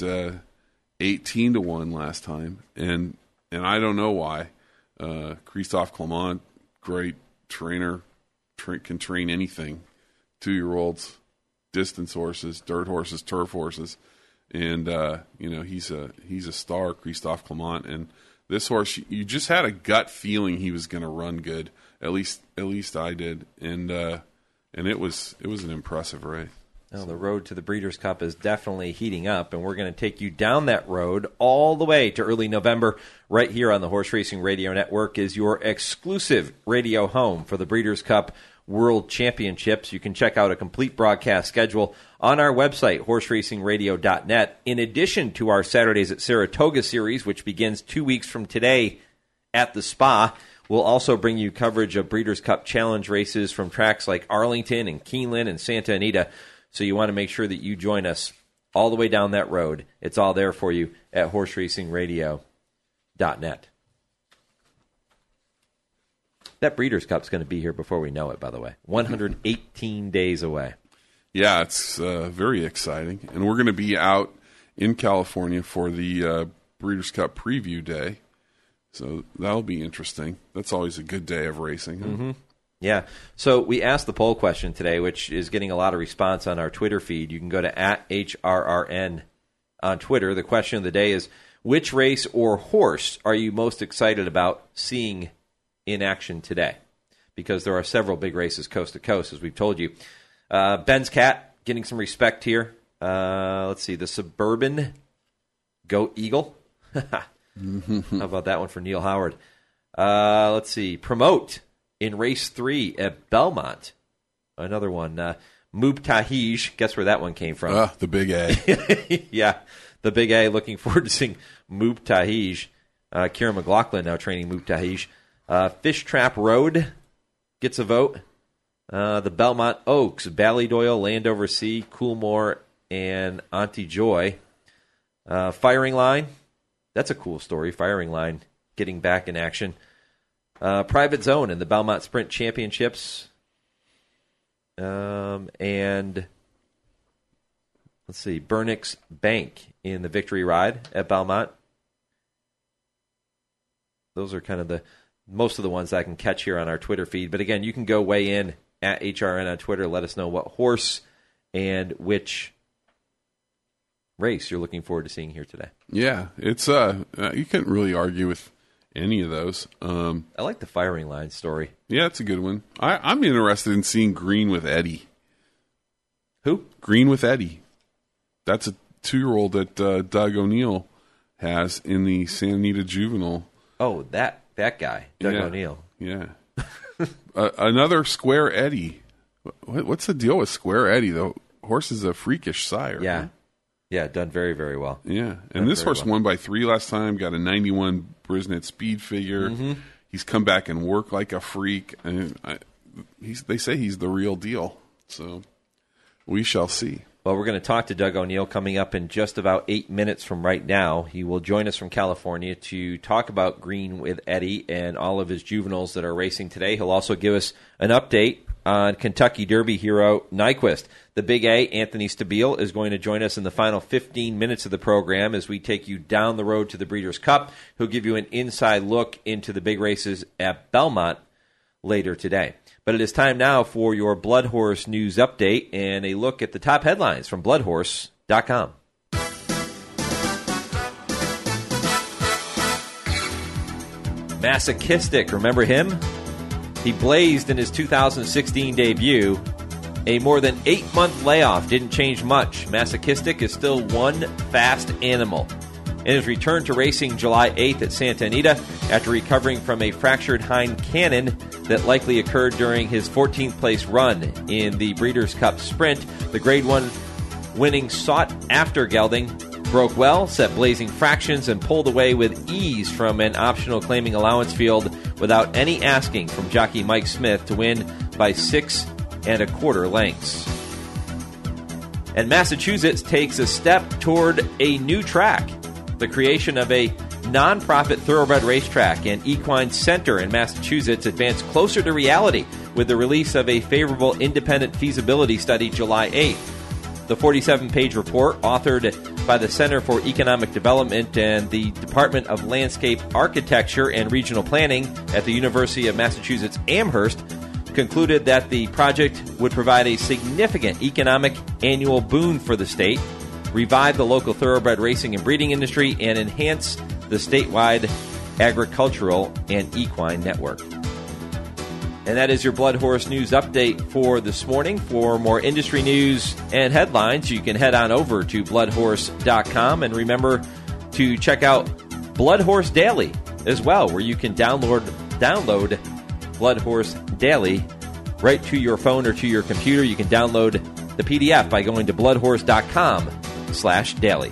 18-1 last time. And I don't know why. Christophe Clement, great trainer, can train anything. 2-year-olds, distance horses, dirt horses, turf horses, and he's a star, Christophe Clement. And this horse, you just had a gut feeling he was going to run good. At least I did, and it was an impressive race. Well, the road to the Breeders' Cup is definitely heating up, and we're going to take you down that road all the way to early November. Right here on the Horse Racing Radio Network is your exclusive radio home for the Breeders' Cup World Championships. You can check out a complete broadcast schedule on our website, horseracingradio.net. In addition to our Saturdays at Saratoga series, which begins 2 weeks from today at the Spa, we'll also bring you coverage of Breeders' Cup Challenge races from tracks like Arlington and Keeneland and Santa Anita. So you want to make sure that you join us all the way down that road. It's all there for you at horseracingradio.net. That Breeders' Cup's going to be here before we know it, by the way. 118 days away. Yeah, it's very exciting. And we're going to be out in California for the Breeders' Cup Preview Day. So that'll be interesting. That's always a good day of racing. Huh? Mm-hmm. Yeah. So we asked the poll question today, which is getting a lot of response on our Twitter feed. You can go to @HRRN on Twitter. The question of the day is, which race or horse are you most excited about seeing in action today? Because there are several big races coast to coast, as we've told you. Ben's Cat getting some respect here. Let's see, the Suburban Goat Eagle. How about that one for Neil Howard? Let's see, Promote in race 3 at Belmont. Another one, Moob Tahij. Guess where that one came from? The Big A. Yeah, the Big A. Looking forward to seeing Moob Tahij. Kieran McLaughlin now training Moob Tahij. Fish Trap Road gets a vote. The Belmont Oaks, Ballydoyle, Landover Sea, Coolmore, and Auntie Joy. Firing Line, that's a cool story. Firing Line getting back in action. Private Zone in the Belmont Sprint Championships. And let's see, Burnix Bank in the Victory Ride at Belmont. Those are kind of most of the ones I can catch here on our Twitter feed. But again, you can go weigh in at HRN on Twitter. Let us know what horse and which race you're looking forward to seeing here today. Yeah, it's you can't really argue with any of those. I like the Firing Line story. Yeah, it's a good one. I'm interested in seeing Green with Eddie. Who? Green with Eddie. That's a 2-year-old that Doug O'Neill has in the Santa Anita Juvenile. Oh, that guy, Doug O'Neill. Yeah. Another Square Eddie. What's the deal with Square Eddie? The horse is a freakish sire. Yeah. Right? Yeah, done very, very well. Yeah. And this horse won by 3 last time, got a 91 Brisnet speed figure. Mm-hmm. He's come back and worked like a freak. And they say he's the real deal. So we shall see. Well, we're going to talk to Doug O'Neill coming up in just about 8 minutes from right now. He will join us from California to talk about Green with Eddie and all of his juveniles that are racing today. He'll also give us an update on Kentucky Derby hero Nyquist. The Big A, Anthony Stabile, is going to join us in the final 15 minutes of the program as we take you down the road to the Breeders' Cup. He'll give you an inside look into the big races at Belmont later today. But it is time now for your Blood Horse News Update and a look at the top headlines from bloodhorse.com. Masochistic, remember him? He blazed in his 2016 debut. A more than 8-month layoff didn't change much. Masochistic is still one fast animal. In his return to racing July 8th at Santa Anita, after recovering from a fractured hind cannon that likely occurred during his 14th place run in the Breeders' Cup Sprint, the Grade 1 winning sought-after gelding broke well, set blazing fractions, and pulled away with ease from an optional claiming allowance field without any asking from jockey Mike Smith to win by 6 1/4 lengths. And Massachusetts takes a step toward a new track. The creation of a non-profit thoroughbred racetrack and equine center in Massachusetts advanced closer to reality with the release of a favorable independent feasibility study July 8th. The 47-page report, authored by the Center for Economic Development and the Department of Landscape Architecture and Regional Planning at the University of Massachusetts Amherst, concluded that the project would provide a significant economic annual boon for the state, revive the local thoroughbred racing and breeding industry, and enhance the statewide agricultural and equine network. And that is your Blood Horse News Update for this morning. For more industry news and headlines, you can head on over to bloodhorse.com. And remember to check out Blood Horse Daily as well, where you can download Blood Horse Daily right to your phone or to your computer. You can download the PDF by going to bloodhorse.com/daily.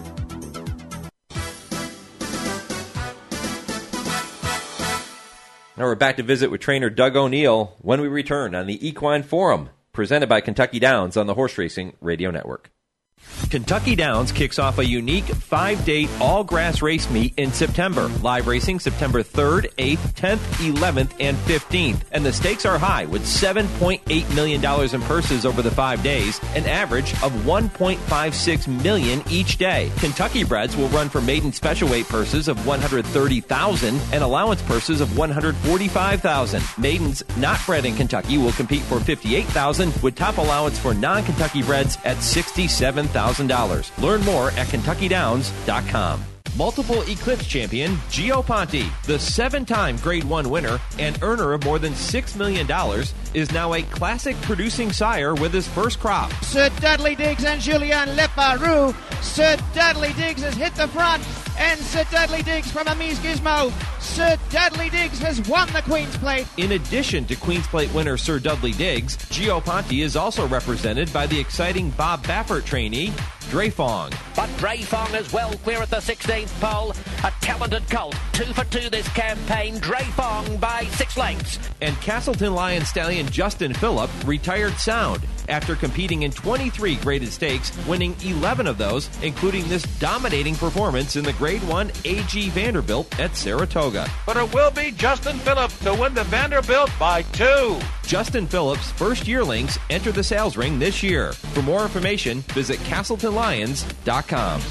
Now we're back to visit with trainer Doug O'Neill when we return on the Equine Forum, presented by Kentucky Downs on the Horse Racing Radio Network. Kentucky Downs kicks off a unique 5-day all-grass race meet in September. Live racing September 3rd, 8th, 10th, 11th, and 15th. And the stakes are high with $7.8 million in purses over the 5 days, an average of $1.56 million each day. Kentucky breds will run for maiden special weight purses of $130,000 and allowance purses of $145,000. Maidens not bred in Kentucky will compete for $58,000 with top allowance for non-Kentucky breds at $67,000. Learn more at KentuckyDowns.com. Multiple Eclipse champion Gio Ponte, the 7-time Grade 1 winner and earner of more than $6 million, is now a classic producing sire with his first crop. Sir Dudley Diggs and Julien Leparoux. Sir Dudley Diggs has hit the front, and Sir Dudley Diggs from Amise Gizmo. Sir Dudley Diggs has won the Queen's Plate. In addition to Queen's Plate winner Sir Dudley Diggs, Gio Ponte is also represented by the exciting Bob Baffert trainee, Dreyfong. But Dreyfong as well, clear at the 16th pole. A talented colt. 2 for 2 this campaign. Dreyfong by 6 lengths. And Castleton Lion stallion Justin Phillip retired sound after competing in 23 graded stakes, winning 11 of those, including this dominating performance in the Grade 1 A.G. Vanderbilt at Saratoga. But it will be Justin Phillips to win the Vanderbilt by 2. Justin Phillips' first yearlings enter the sales ring this year. For more information, visit CastletonLions.com.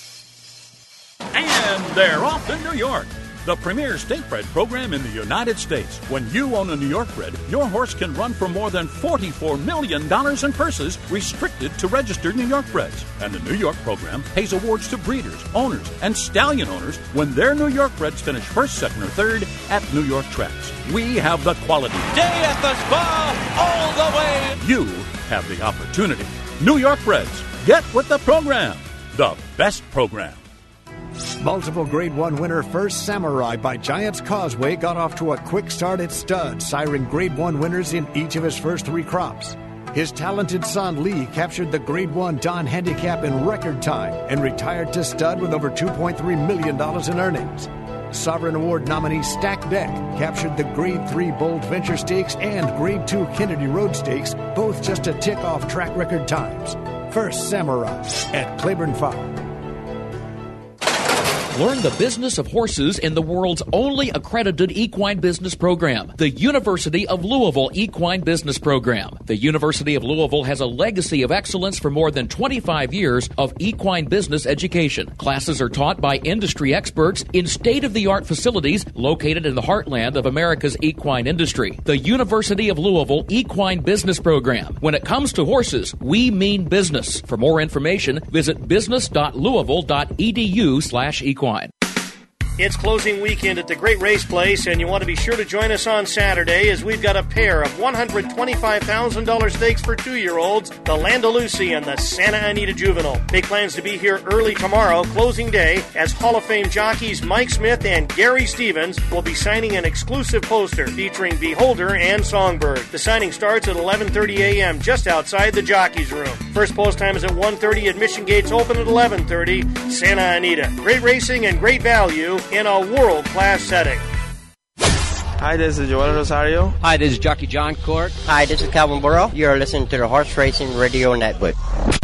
And they're off to New York, the premier state bred program in the United States. When you own a New York bred, your horse can run for more than $44 million in purses restricted to registered New York breds. And the New York program pays awards to breeders, owners, and stallion owners when their New York breds finish first, second, or third at New York tracks. We have the quality. Day at the spa, all the way. You have the opportunity. New York breds, get with the program. The best program. Multiple Grade 1 winner First Samurai by Giants Causeway got off to a quick start at stud, siring Grade 1 winners in each of his first 3 crops. His talented son Lee captured the Grade 1 Don Handicap in record time and retired to stud with over $2.3 million in earnings. Sovereign Award nominee Stack Deck captured the Grade 3 Bold Venture Stakes and Grade 2 Kennedy Road Stakes, both just to tick off track record times. First Samurai at Claiborne Farm. Learn the business of horses in the world's only accredited equine business program, the University of Louisville Equine Business Program. The University of Louisville has a legacy of excellence for more than 25 years of equine business education. Classes are taught by industry experts in state-of-the-art facilities located in the heartland of America's equine industry. The University of Louisville Equine Business Program. When it comes to horses, we mean business. For more information, visit business.louisville.edu/equine. It's closing weekend at the Great Race Place, and you want to be sure to join us on Saturday as we've got a pair of $125,000 stakes for 2-year-olds, the Landalusi and the Santa Anita Juvenile. Make plans to be here early tomorrow, closing day, as Hall of Fame jockeys Mike Smith and Gary Stevens will be signing an exclusive poster featuring Beholder and Songbird. The signing starts at 11:30 a.m. just outside the jockeys room. First post time is at 1:30. Admission gates open at 11:30. Santa Anita. Great racing and great value in a world-class setting. Hi, this is Joel Rosario. Hi, this is Jockey John Court. Hi, this is Calvin Burrow. You're listening to the Horse Racing Radio Network.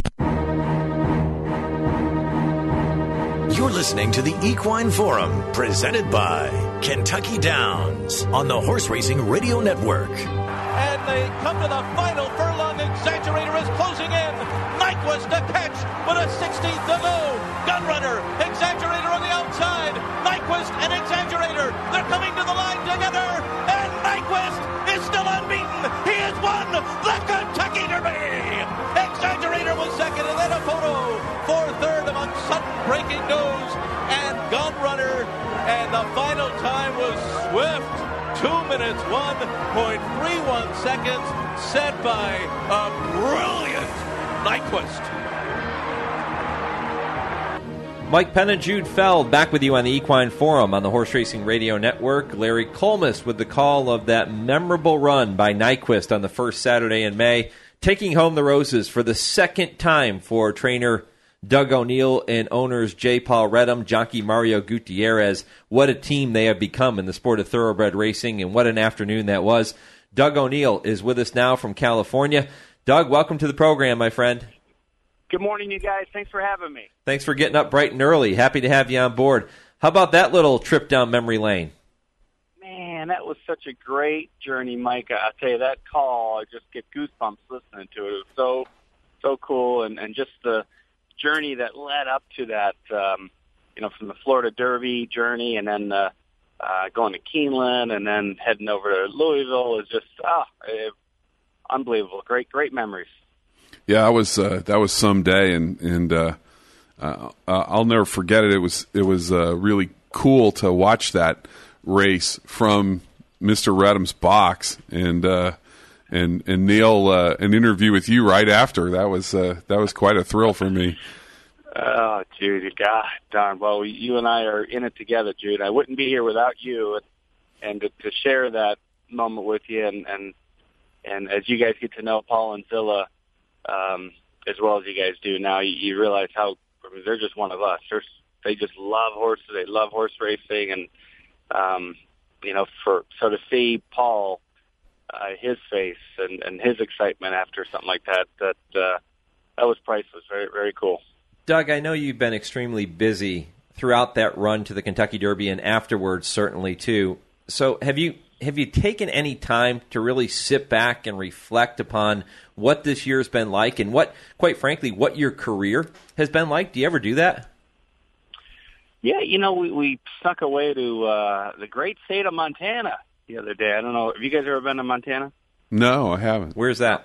You're listening to the Equine Forum, presented by Kentucky Downs on the Horse Racing Radio Network. And they come to the final furlong. Exaggerator is closing in. Nyquist to catch, but a 16th to go. Gunrunner, Exaggerator on the outside. Nyquist and Exaggerator, they're coming to the line together. And Nyquist is still unbeaten. He has won the Kentucky Derby. Exaggerator was second, and then a photo for third among Sutton breaking nose and Gunrunner. And the final time was swift. 2 minutes, 1.31 seconds, set by a brilliant Nyquist. Mike Penna, Jude Feld, back with you on the Equine Forum on the Horse Racing Radio Network. Larry Colmus with the call of that memorable run by Nyquist on the first Saturday in May, taking home the roses for the second time for trainer Doug O'Neill and owners J. Paul Redham, jockey Mario Gutierrez. What a team they have become in the sport of thoroughbred racing, and what an afternoon that was. Doug O'Neill is with us now from California. Doug, welcome to the program, my friend. Good morning, you guys. Thanks for having me. Thanks for getting up bright and early. Happy to have you on board. How about that little trip down memory lane? Man, that was such a great journey, Mike. I'll tell you, that call, I just get goosebumps listening to it. It was so cool, and just the journey that led up to that, from the Florida Derby journey, and then going to Keeneland, and then heading over to Louisville is just unbelievable. Great memories. Yeah, that was some day, and I'll never forget it. It was really cool to watch that race from Mr. Redham's box, and Neil, an interview with you right after. That was quite a thrill for me. Oh, Jude, God darn. Well, you and I are in it together, Jude. I wouldn't be here without you, and to share that moment with you, and as you guys get to know Paul and Zilla as well as you guys do now, you realize how they're just one of us. They just love horses. They love horse racing, and to see Paul, his face and his excitement after something like that was priceless. Very, very cool. Doug, I know you've been extremely busy throughout that run to the Kentucky Derby and afterwards, certainly too. So, have you taken any time to really sit back and reflect upon what this year's been like, and what, quite frankly, what your career has been like? Do you ever do that? Yeah, we snuck away to the great state of Montana the other day. I don't know. Have you guys ever been to Montana? No, I haven't. Where's that?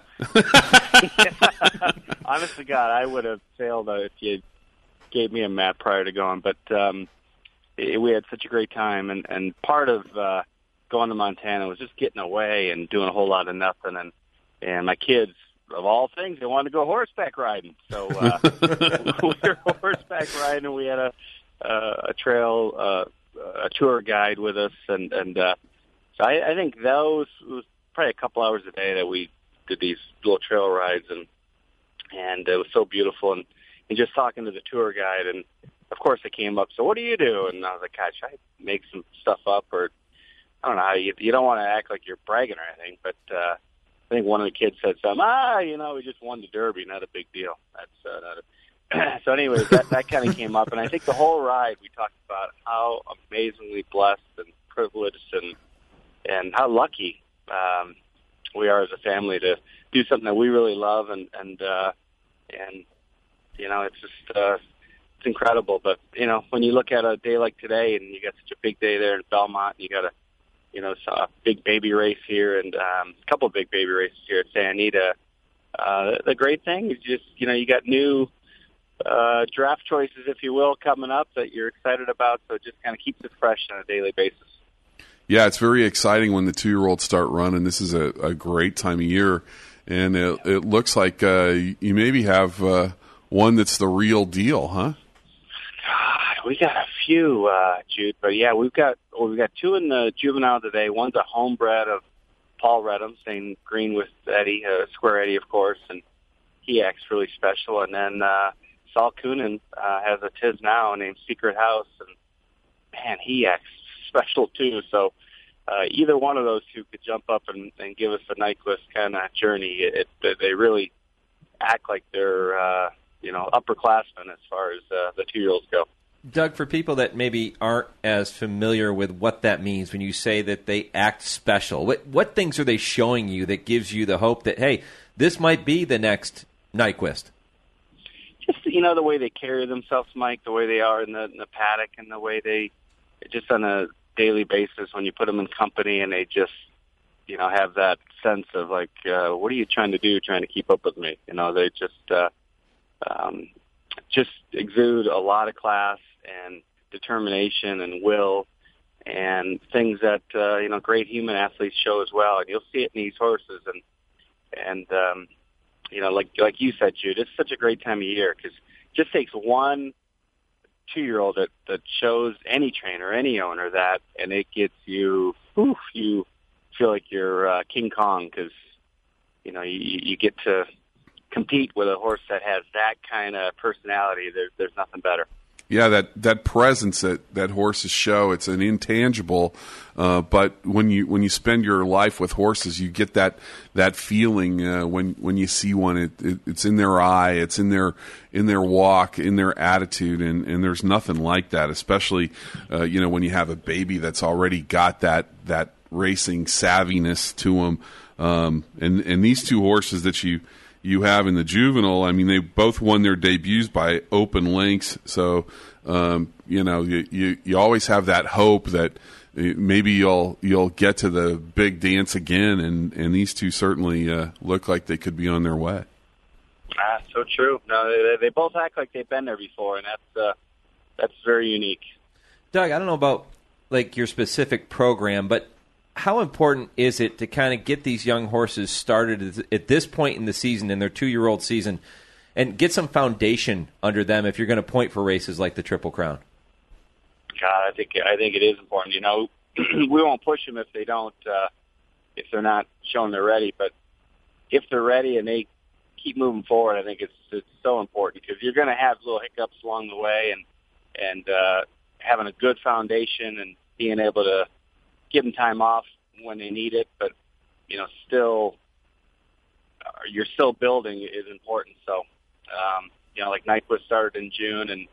Honest to God, I would have sailed if you gave me a map prior to going. But we had such a great time, and part of going to Montana was just getting away and doing a whole lot of nothing. And my kids, of all things, they wanted to go horseback riding. So we were horseback riding, and we had a trail, a tour guide with us, and so I think those was probably a couple hours a day that we did these little trail rides, and it was so beautiful, and just talking to the tour guide, and of course it came up. So what do you do? And I was like, gosh, I make some stuff up, or I don't know how you don't want to act like you're bragging or anything, but I think one of the kids said something. We just won the Derby, not a big deal. That's not a... So anyways, that kind of came up, and I think the whole ride we talked about how amazingly blessed and privileged and how lucky we are as a family to do something that we really love, and you know, it's just it's incredible. But you know, when you look at a day like today, and you got such a big day there in Belmont, and you got a big baby race here, and a couple of big baby races here at Santa Anita. The great thing is just, you know, you got new draft choices, if you will, coming up that you're excited about. So it just kind of keeps it fresh on a daily basis. Yeah, it's very exciting when the 2-year-olds start running. This is a great time of year, and it looks like you maybe have one that's the real deal, huh? God, we got a few, Jude, but yeah, we've got two in the juvenile today. One's a homebred of Paul Redham, saying green with Eddie, Square Eddie, of course, and he acts really special. And then Saul Coonan has a Tiz now named Secret House, and man, he acts special too. So either one of those two could jump up and give us a Nyquist kind of journey. They really act like they're upperclassmen as far as the 2-year-olds go. Doug, for people that maybe aren't as familiar with what that means when you say that they act special, what things are they showing you that gives you the hope that, hey, this might be the next Nyquist? Just, you know, the way they carry themselves, Mike, the way they are in the paddock, and the way they just on a daily basis when you put them in company, and they just, you know, have that sense of like, what are you trying to do, trying to keep up with me? You know, they just exude a lot of class and determination and will, and things that great human athletes show as well. And you'll see it in these horses, and you know, like you said, Jude, it's such a great time of year because it just takes one 2-year-old that shows any trainer, any owner that, and it gets you. You feel like you're King Kong because you know you get to compete with a horse that has that kind of personality. There's nothing better. Yeah, that presence that horses show, it's an intangible, but when you spend your life with horses, you get that feeling when you see one. It's in their eye, it's in their walk, in their attitude, and there's nothing like that. Especially when you have a baby that's already got that racing savviness to them, and these two horses that you have in the juvenile, I mean, they both won their debuts by open lengths. So, you always have that hope that maybe you'll get to the big dance again. And these two certainly look like they could be on their way. So true. No, they both act like they've been there before, and that's very unique. Doug, I don't know about like your specific program, but how important is it to kind of get these young horses started at this point in the season, in their 2-year-old season, and get some foundation under them if you're going to point for races like the Triple Crown? God, I think it is important. You know, we won't push them if they don't, if they're not showing they're ready. But if they're ready and they keep moving forward, I think it's so important because you're going to have little hiccups along the way, and having a good foundation and being able to give them time off when they need it, but you're still building is important. So, like Nyquist started in June, and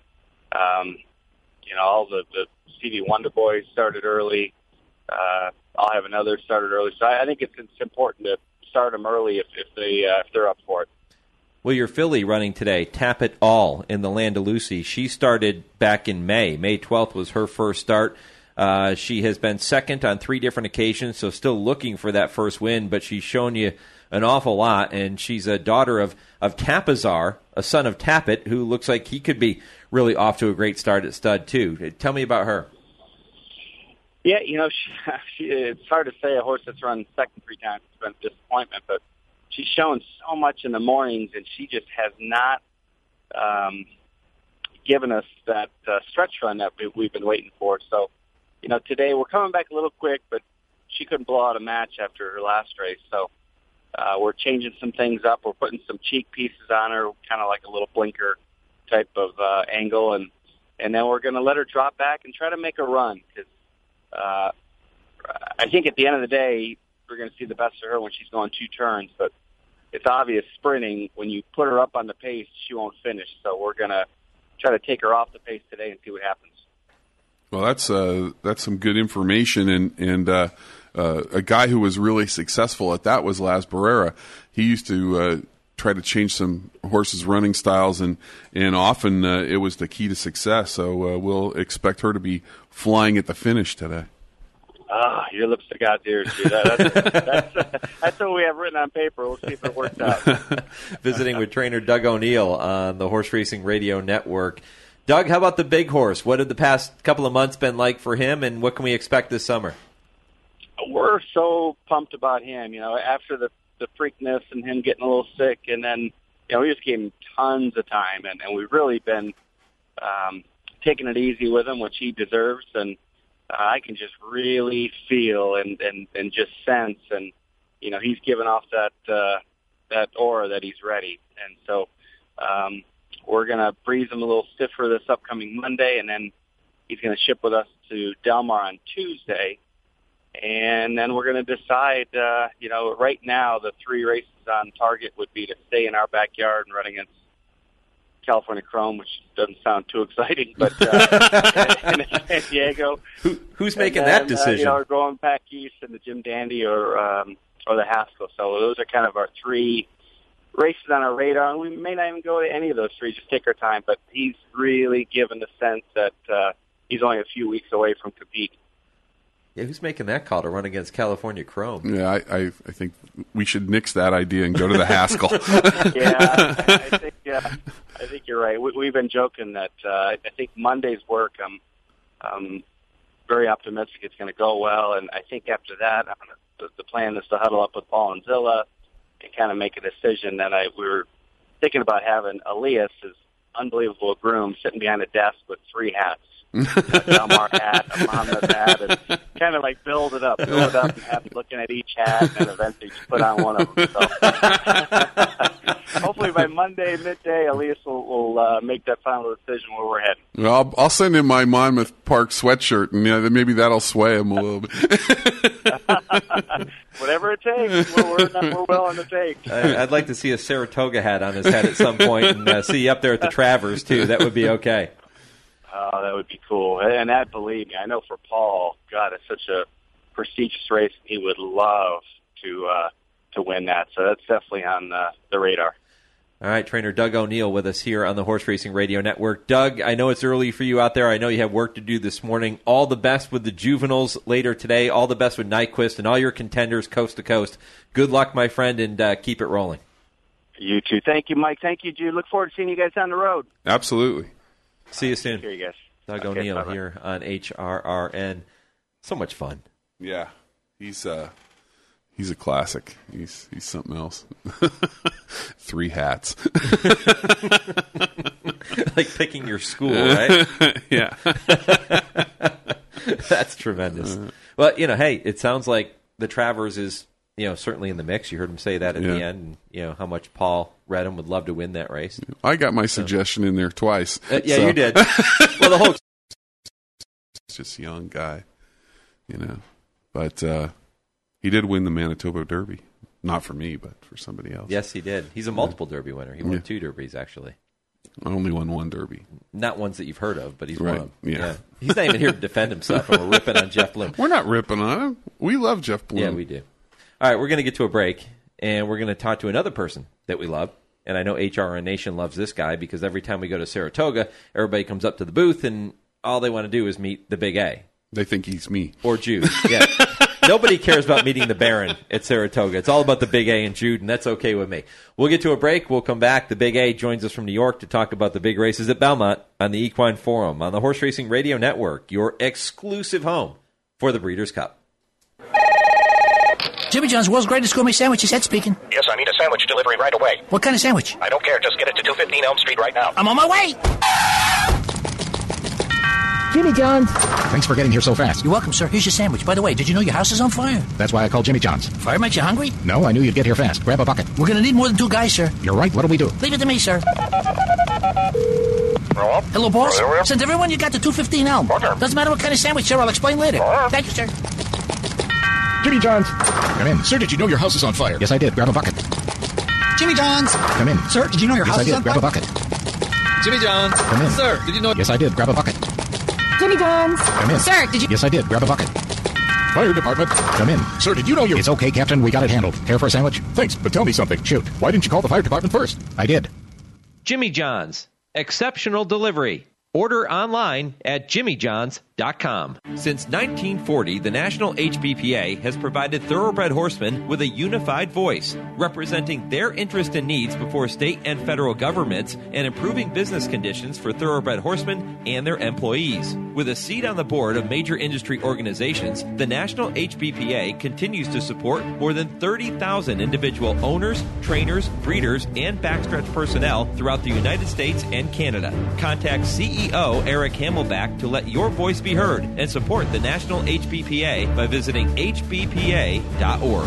all the CV Wonder Boys started early. I'll have another started early. So I think it's important to start them early if they're up for it. Well, your filly running today, Tap It All in the Landalusi, she started back in May. May 12th was her first start. She has been second on 3 different occasions, so still looking for that first win, but she's shown you an awful lot, and she's a daughter of Tapazar, a son of Tappet, who looks like he could be really off to a great start at stud, too. Tell me about her. Yeah, it's hard to say a horse that's run second 3 times has been a disappointment, but she's shown so much in the mornings, and she just has not given us that stretch run that we've been waiting for. So, today we're coming back a little quick, but she couldn't blow out a match after her last race. So we're changing some things up. We're putting some cheek pieces on her, kind of like a little blinker type of angle, and and then we're going to let her drop back and try to make a run. Because I think at the end of the day, we're going to see the best of her when she's going 2 turns. But it's obvious sprinting, when you put her up on the pace, she won't finish. So we're going to try to take her off the pace today and see what happens. Well, that's some good information, and a guy who was really successful at that was Laz Barrera. He used to try to change some horses' running styles, and often it was the key to success. So we'll expect her to be flying at the finish today. Your lips to God's ears. That's what we have written on paper. We'll see if it works out. Visiting with trainer Doug O'Neill on the Horse Racing Radio Network. Doug, how about the big horse? What have the past couple of months been like for him, and what can we expect this summer? We're so pumped about him. After the Freakness and him getting a little sick, and then we just gave him tons of time, and we've really been taking it easy with him, which he deserves. And I can just really feel and just sense, and he's given off that aura that he's ready. And so we're going to breeze him a little stiffer this upcoming Monday, and then he's going to ship with us to Del Mar on Tuesday. And then we're going to decide, right now the 3 races on target would be to stay in our backyard and run against California Chrome, which doesn't sound too exciting, but in San Diego. Who's making that decision? We're going back east in the Jim Dandy or the Haskell. So those are kind of our 3 races on our radar. And we may not even go to any of those 3, just take our time. But he's really given the sense that he's only a few weeks away from competing. Yeah, who's making that call to run against California Chrome? Yeah, I think we should nix that idea and go to the Haskell. I think you're right. We've been joking that I think Monday's work, I'm very optimistic it's going to go well, and I think after that, the plan is to huddle up with Paul and Zilla and kind of make a decision. That we were thinking about having Elias, his unbelievable groom, sitting behind a desk with 3 hats. A Del Mar hat, a Monmouth hat, and kind of like build it up and have him looking at each hat, and then eventually just put on one of them. So hopefully by Monday midday, Elias will make that final decision where we're heading. Well, I'll send him my Monmouth Park sweatshirt, and maybe that'll sway him a little bit. Whatever it takes, we're willing to take. I'd like to see a Saratoga hat on his head at some point, and see you up there at the Travers too. That would be okay. Oh, that would be cool. And that, believe me, I know for Paul, God, it's such a prestigious race. He would love to win that. So that's definitely on the radar. All right, trainer Doug O'Neill with us here on the Horse Racing Radio Network. Doug, I know it's early for you out there. I know you have work to do this morning. All the best with the juveniles later today. All the best with Nyquist and all your contenders coast to coast. Good luck, my friend, and keep it rolling. You too. Thank you, Mike. Thank you, Jude. Look forward to seeing you guys down the road. Absolutely. See you soon. Here you guys. Doug O'Neill bye-bye. Here on HRRN. So much fun. Yeah, he's a classic. He's something else. 3 hats. Like picking your school, right? Yeah. That's tremendous. Well, hey, it sounds like the Travers is, certainly in the mix. You heard him say that at the end. And, how much Paul Redham would love to win that race. I got my suggestion in there twice. You did. Well, the whole just a young guy, But he did win the Manitoba Derby. Not for me, but for somebody else. Yes, he did. He's a multiple Derby winner. He won 2 Derbies, actually. I only won 1 Derby. Not ones that you've heard of, but he's right. won them. Yeah. He's not even here to defend himself, and we're ripping on Jeff Bloom. We're not ripping on him. We love Jeff Bloom. Yeah, we do. All right, we're going to get to a break, and we're going to talk to another person that we love. And I know HRN Nation loves this guy because every time we go to Saratoga, everybody comes up to the booth, and all they want to do is meet the Big A. They think he's me. Or Jude, yeah. Nobody cares about meeting the Baron at Saratoga. It's all about the Big A and Jude, and that's okay with me. We'll get to a break. We'll come back. The Big A joins us from New York to talk about the big races at Belmont on the Equine Forum on the Horse Racing Radio Network, your exclusive home for the Breeders' Cup. Jimmy John's World's Greatest Gourmet Sandwiches, Ed speaking. Yes, I need a sandwich delivery right away. What kind of sandwich? I don't care. Just get it to 215 Elm Street right now. I'm on my way. Jimmy John's. Thanks for getting here so fast. You're welcome, sir. Here's your sandwich. By the way, did you know your house is on fire? That's why I called Jimmy John's. Fire makes you hungry? No, I knew you'd get here fast. Grab a bucket. We're going to need more than 2 guys, sir. You're right. What'll we do? Leave it to me, sir. Hello, boss. Send everyone you got to 215 Elm. Doesn't matter what kind of sandwich, sir. I'll explain later. Thank you, sir. Jimmy John's. Come in. Sir, did you know your house is on fire? Yes, I did. Grab a bucket. Jimmy John's. Come in. Sir, did you know your yes, house is I did. on Grab fire? a bucket. Jimmy John's. Come in. Sir, did you know... Yes, I did. Grab a bucket. Jimmy John's. Come in. Sir, did you... Yes, I did. Grab a bucket. Fire department. Come in. Sir, did you know your... It's okay, Captain. We got it handled. Care for a sandwich? Thanks, but tell me something. Shoot. Why didn't you call the fire department first? I did. Jimmy John's. Exceptional delivery. Order online at jimmyjohns.com. Since 1940, the National HBPA has provided thoroughbred horsemen with a unified voice, representing their interest and needs before state and federal governments and improving business conditions for thoroughbred horsemen and their employees. With a seat on the board of major industry organizations, the National HBPA continues to support more than 30,000 individual owners, trainers, breeders, and backstretch personnel throughout the United States and Canada. Contact CEO Eric Hamelback to let your voice be heard and support the National HBPA by visiting hbpa.org.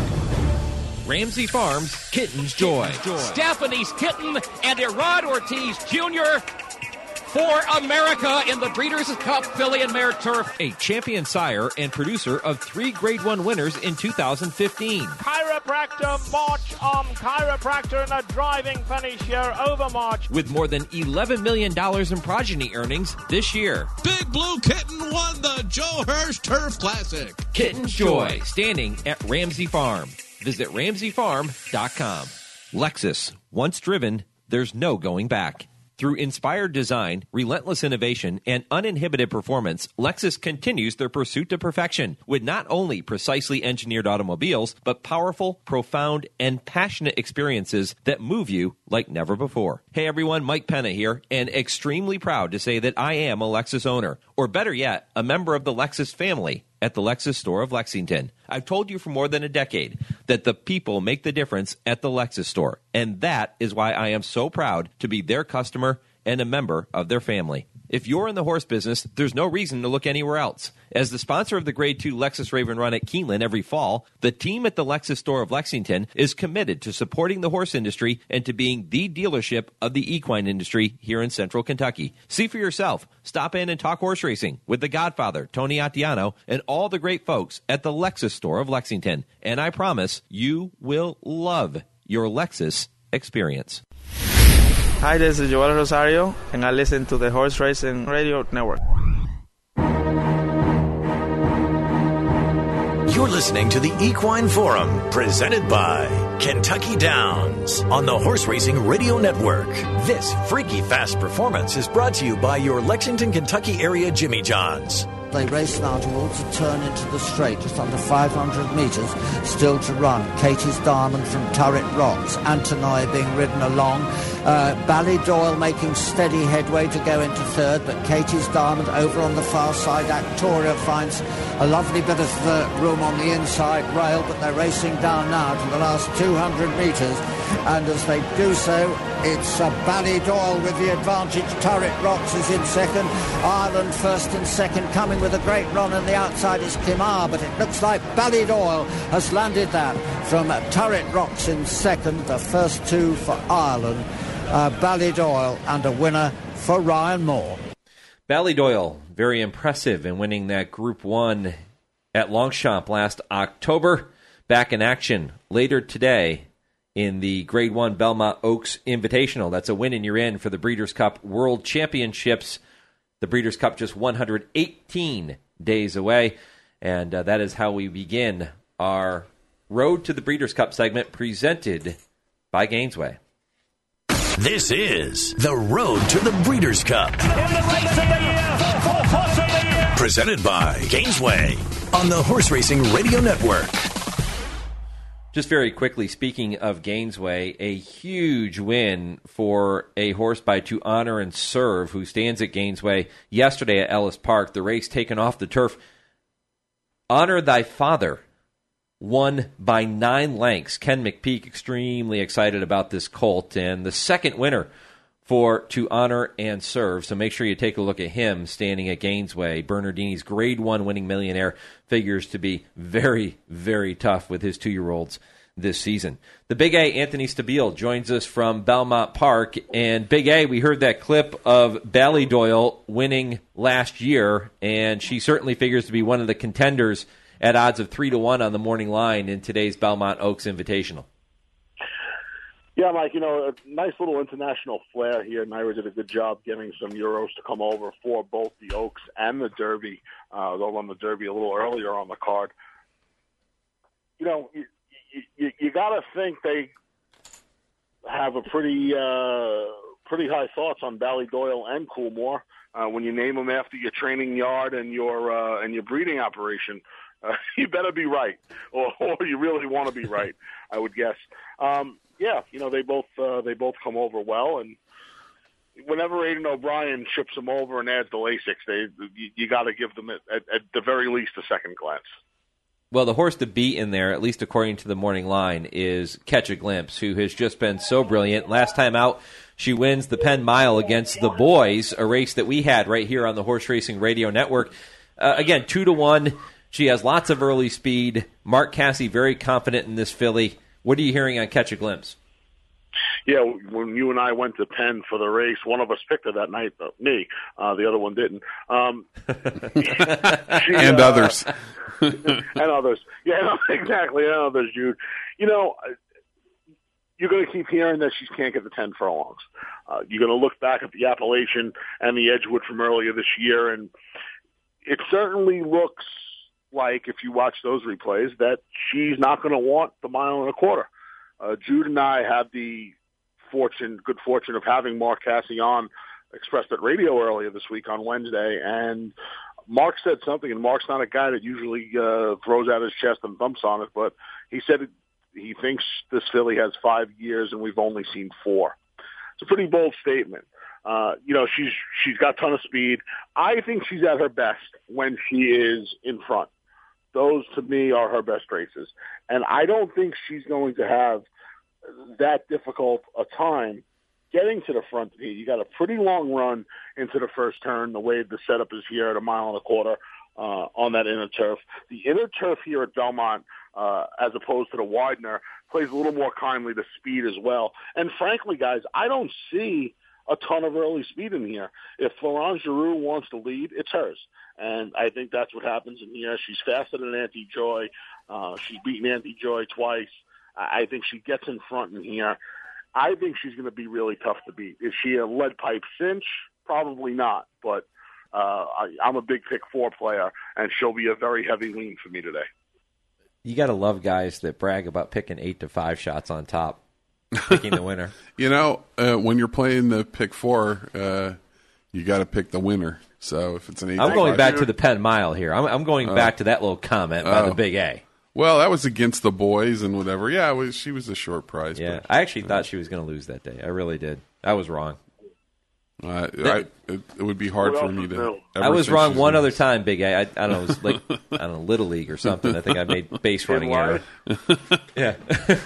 Ramsey Farms Kitten's Joy. Stephanie's Kitten and Erod Ortiz Jr. for America in the Breeders' Cup Filly and Mare Turf. A champion sire and producer of 3 Grade 1 winners in 2015. Chiropractor March Chiropractor in a driving finish here over March. With more than $11 million in progeny earnings this year. Big Blue Kitten won the Joe Hirsch Turf Classic. Kitten's Joy, standing at Ramsey Farm. Visit RamseyFarm.com. Lexus, once driven, there's no going back. Through inspired design, relentless innovation, and uninhibited performance, Lexus continues their pursuit to perfection with not only precisely engineered automobiles, but powerful, profound, and passionate experiences that move you like never before. Hey everyone, Mike Penna here, and extremely proud to say that I am a Lexus owner, or better yet, a member of the Lexus family at the Lexus store of Lexington. I've told you for more than a decade that the people make the difference at the Lexus store, and that is why I am so proud to be their customer and a member of their family. If you're in the horse business, there's no reason to look anywhere else. As the sponsor of the Grade 2 Lexus Raven Run at Keeneland every fall, the team at the Lexus store of Lexington is committed to supporting the horse industry and to being the dealership of the equine industry here in central Kentucky. See for yourself. Stop in and talk horse racing with the Godfather, Tony Attiano, and all the great folks at the Lexus store of Lexington. And I promise you will love your Lexus experience. Hi, this is Joel Rosario, and I listen to the Horse Racing Radio Network. You're listening to the Equine Forum, presented by Kentucky Downs on the Horse Racing Radio Network. This freaky fast performance is brought to you by your Lexington, Kentucky area Jimmy John's. They race now towards a turn into the straight, just under 500 metres still to run. Katie's Diamond from Turret Rocks, Antonia being ridden along, Ballydoyle making steady headway to go into third, but Katie's Diamond over on the far side. Actoria finds a lovely bit of room on the inside rail, but they're racing down now to the last 200 metres, and as they do so, it's Ballydoyle with the advantage. Turret Rocks is in second, Ireland first and second, coming with a great run, and the outside is Kimar, but it looks like Ballydoyle has landed that from Turret Rocks in second, the first two for Ireland, Ballydoyle, and a winner for Ryan Moore. Ballydoyle, very impressive in winning that Group 1 at Longchamp last October. Back in action later today in the Grade 1 Belmont Oaks Invitational. That's a win and you're in for the Breeders' Cup World Championships. The Breeders' Cup just 118 days away, and that is how we begin our Road to the Breeders' Cup segment presented by Gainesway. This is the Road to the Breeders' Cup. In the race of the year, for horse of the year. Presented by Gainesway on the Horse Racing Radio Network. Just very quickly, speaking of Gainesway, a huge win for a horse by To Honor and Serve, who stands at Gainesway yesterday at Ellis Park. The race taken off the turf. Honor Thy Father won by 9 lengths. Ken McPeak extremely excited about this colt, and the second winner for To Honor and Serve. So make sure you take a look at him standing at Gainesway. Bernardini's Grade 1 winning millionaire figures to be very, very tough with his 2-year-olds this season. The Big A, Anthony Stabile, joins us from Belmont Park. And Big A, we heard that clip of Ballydoyle winning last year, and she certainly figures to be one of the contenders at odds of 3-1 on the morning line in today's Belmont Oaks Invitational. Yeah, Mike, a nice little international flair here. Naira did a good job getting some Euros to come over for both the Oaks and the Derby. They'll run the Derby a little earlier on the card. You got to think they have a pretty high thoughts on Ballydoyle and Coolmore when you name them after your training yard and your breeding operation. You better be right, or you really want to be right, I would guess. Yeah, they both come over well, and whenever Aidan O'Brien ships them over and adds the Lasix, you got to give them at the very least a second glance. Well, the horse to beat in there, at least according to the morning line, is Catch a Glimpse, who has just been so brilliant. Last time out, she wins the Penn Mile against the Boys, a race that we had right here on the Horse Racing Radio Network. Again, 2-1. She has lots of early speed. Mark Casse very confident in this filly. What are you hearing on Catch a Glimpse? Yeah, when you and I went to Penn for the race, one of us picked her that night, me. The other one didn't. And others. And others. Yeah, no, exactly, and others, Jude. You're going to keep hearing that she can't get the 10 furlongs. You're going to look back at the Appalachian and the Edgewood from earlier this year, and it certainly looks like, if you watch those replays, that she's not going to want the 1.25 miles. Jude and I had the good fortune of having Mark Casse on Express It Radio earlier this week on Wednesday, and Mark said something, and Mark's not a guy that usually throws out his chest and thumps on it, but he said he thinks this filly has 5 years, and we've only seen 4. It's a pretty bold statement. She's got a ton of speed. I think she's at her best when she is in front. Those, to me, are her best races. And I don't think she's going to have that difficult a time getting to the front. You got a pretty long run into the first turn, the way the setup is here at 1.25 miles on that inner turf. The inner turf here at Belmont, as opposed to the Widener, plays a little more kindly to speed as well. And frankly, guys, I don't see a ton of early speed in here. If Florent Giroux wants to lead, it's hers. And I think that's what happens in here. She's faster than Auntie Joy. She's beaten Auntie Joy twice. I think she gets in front in here. I think she's going to be really tough to beat. Is she a lead pipe cinch? Probably not. But I'm a big pick 4 player, and she'll be a very heavy lean for me today. You got to love guys that brag about picking 8-5 shots on top, picking the winner. When you're playing the pick 4, you got to pick the winner. So if it's an 8, I'm going back to the Penn Mile here. I'm going back to that little comment by the Big A. Well, that was against the Boys and whatever. Yeah, she was a short prize. Yeah, I actually thought she was going to lose that day. I really did. I was wrong. It would be hard for me to. I was wrong one other time, Big A. I don't know. It was like Little League or something. I think I made base running error. Yeah.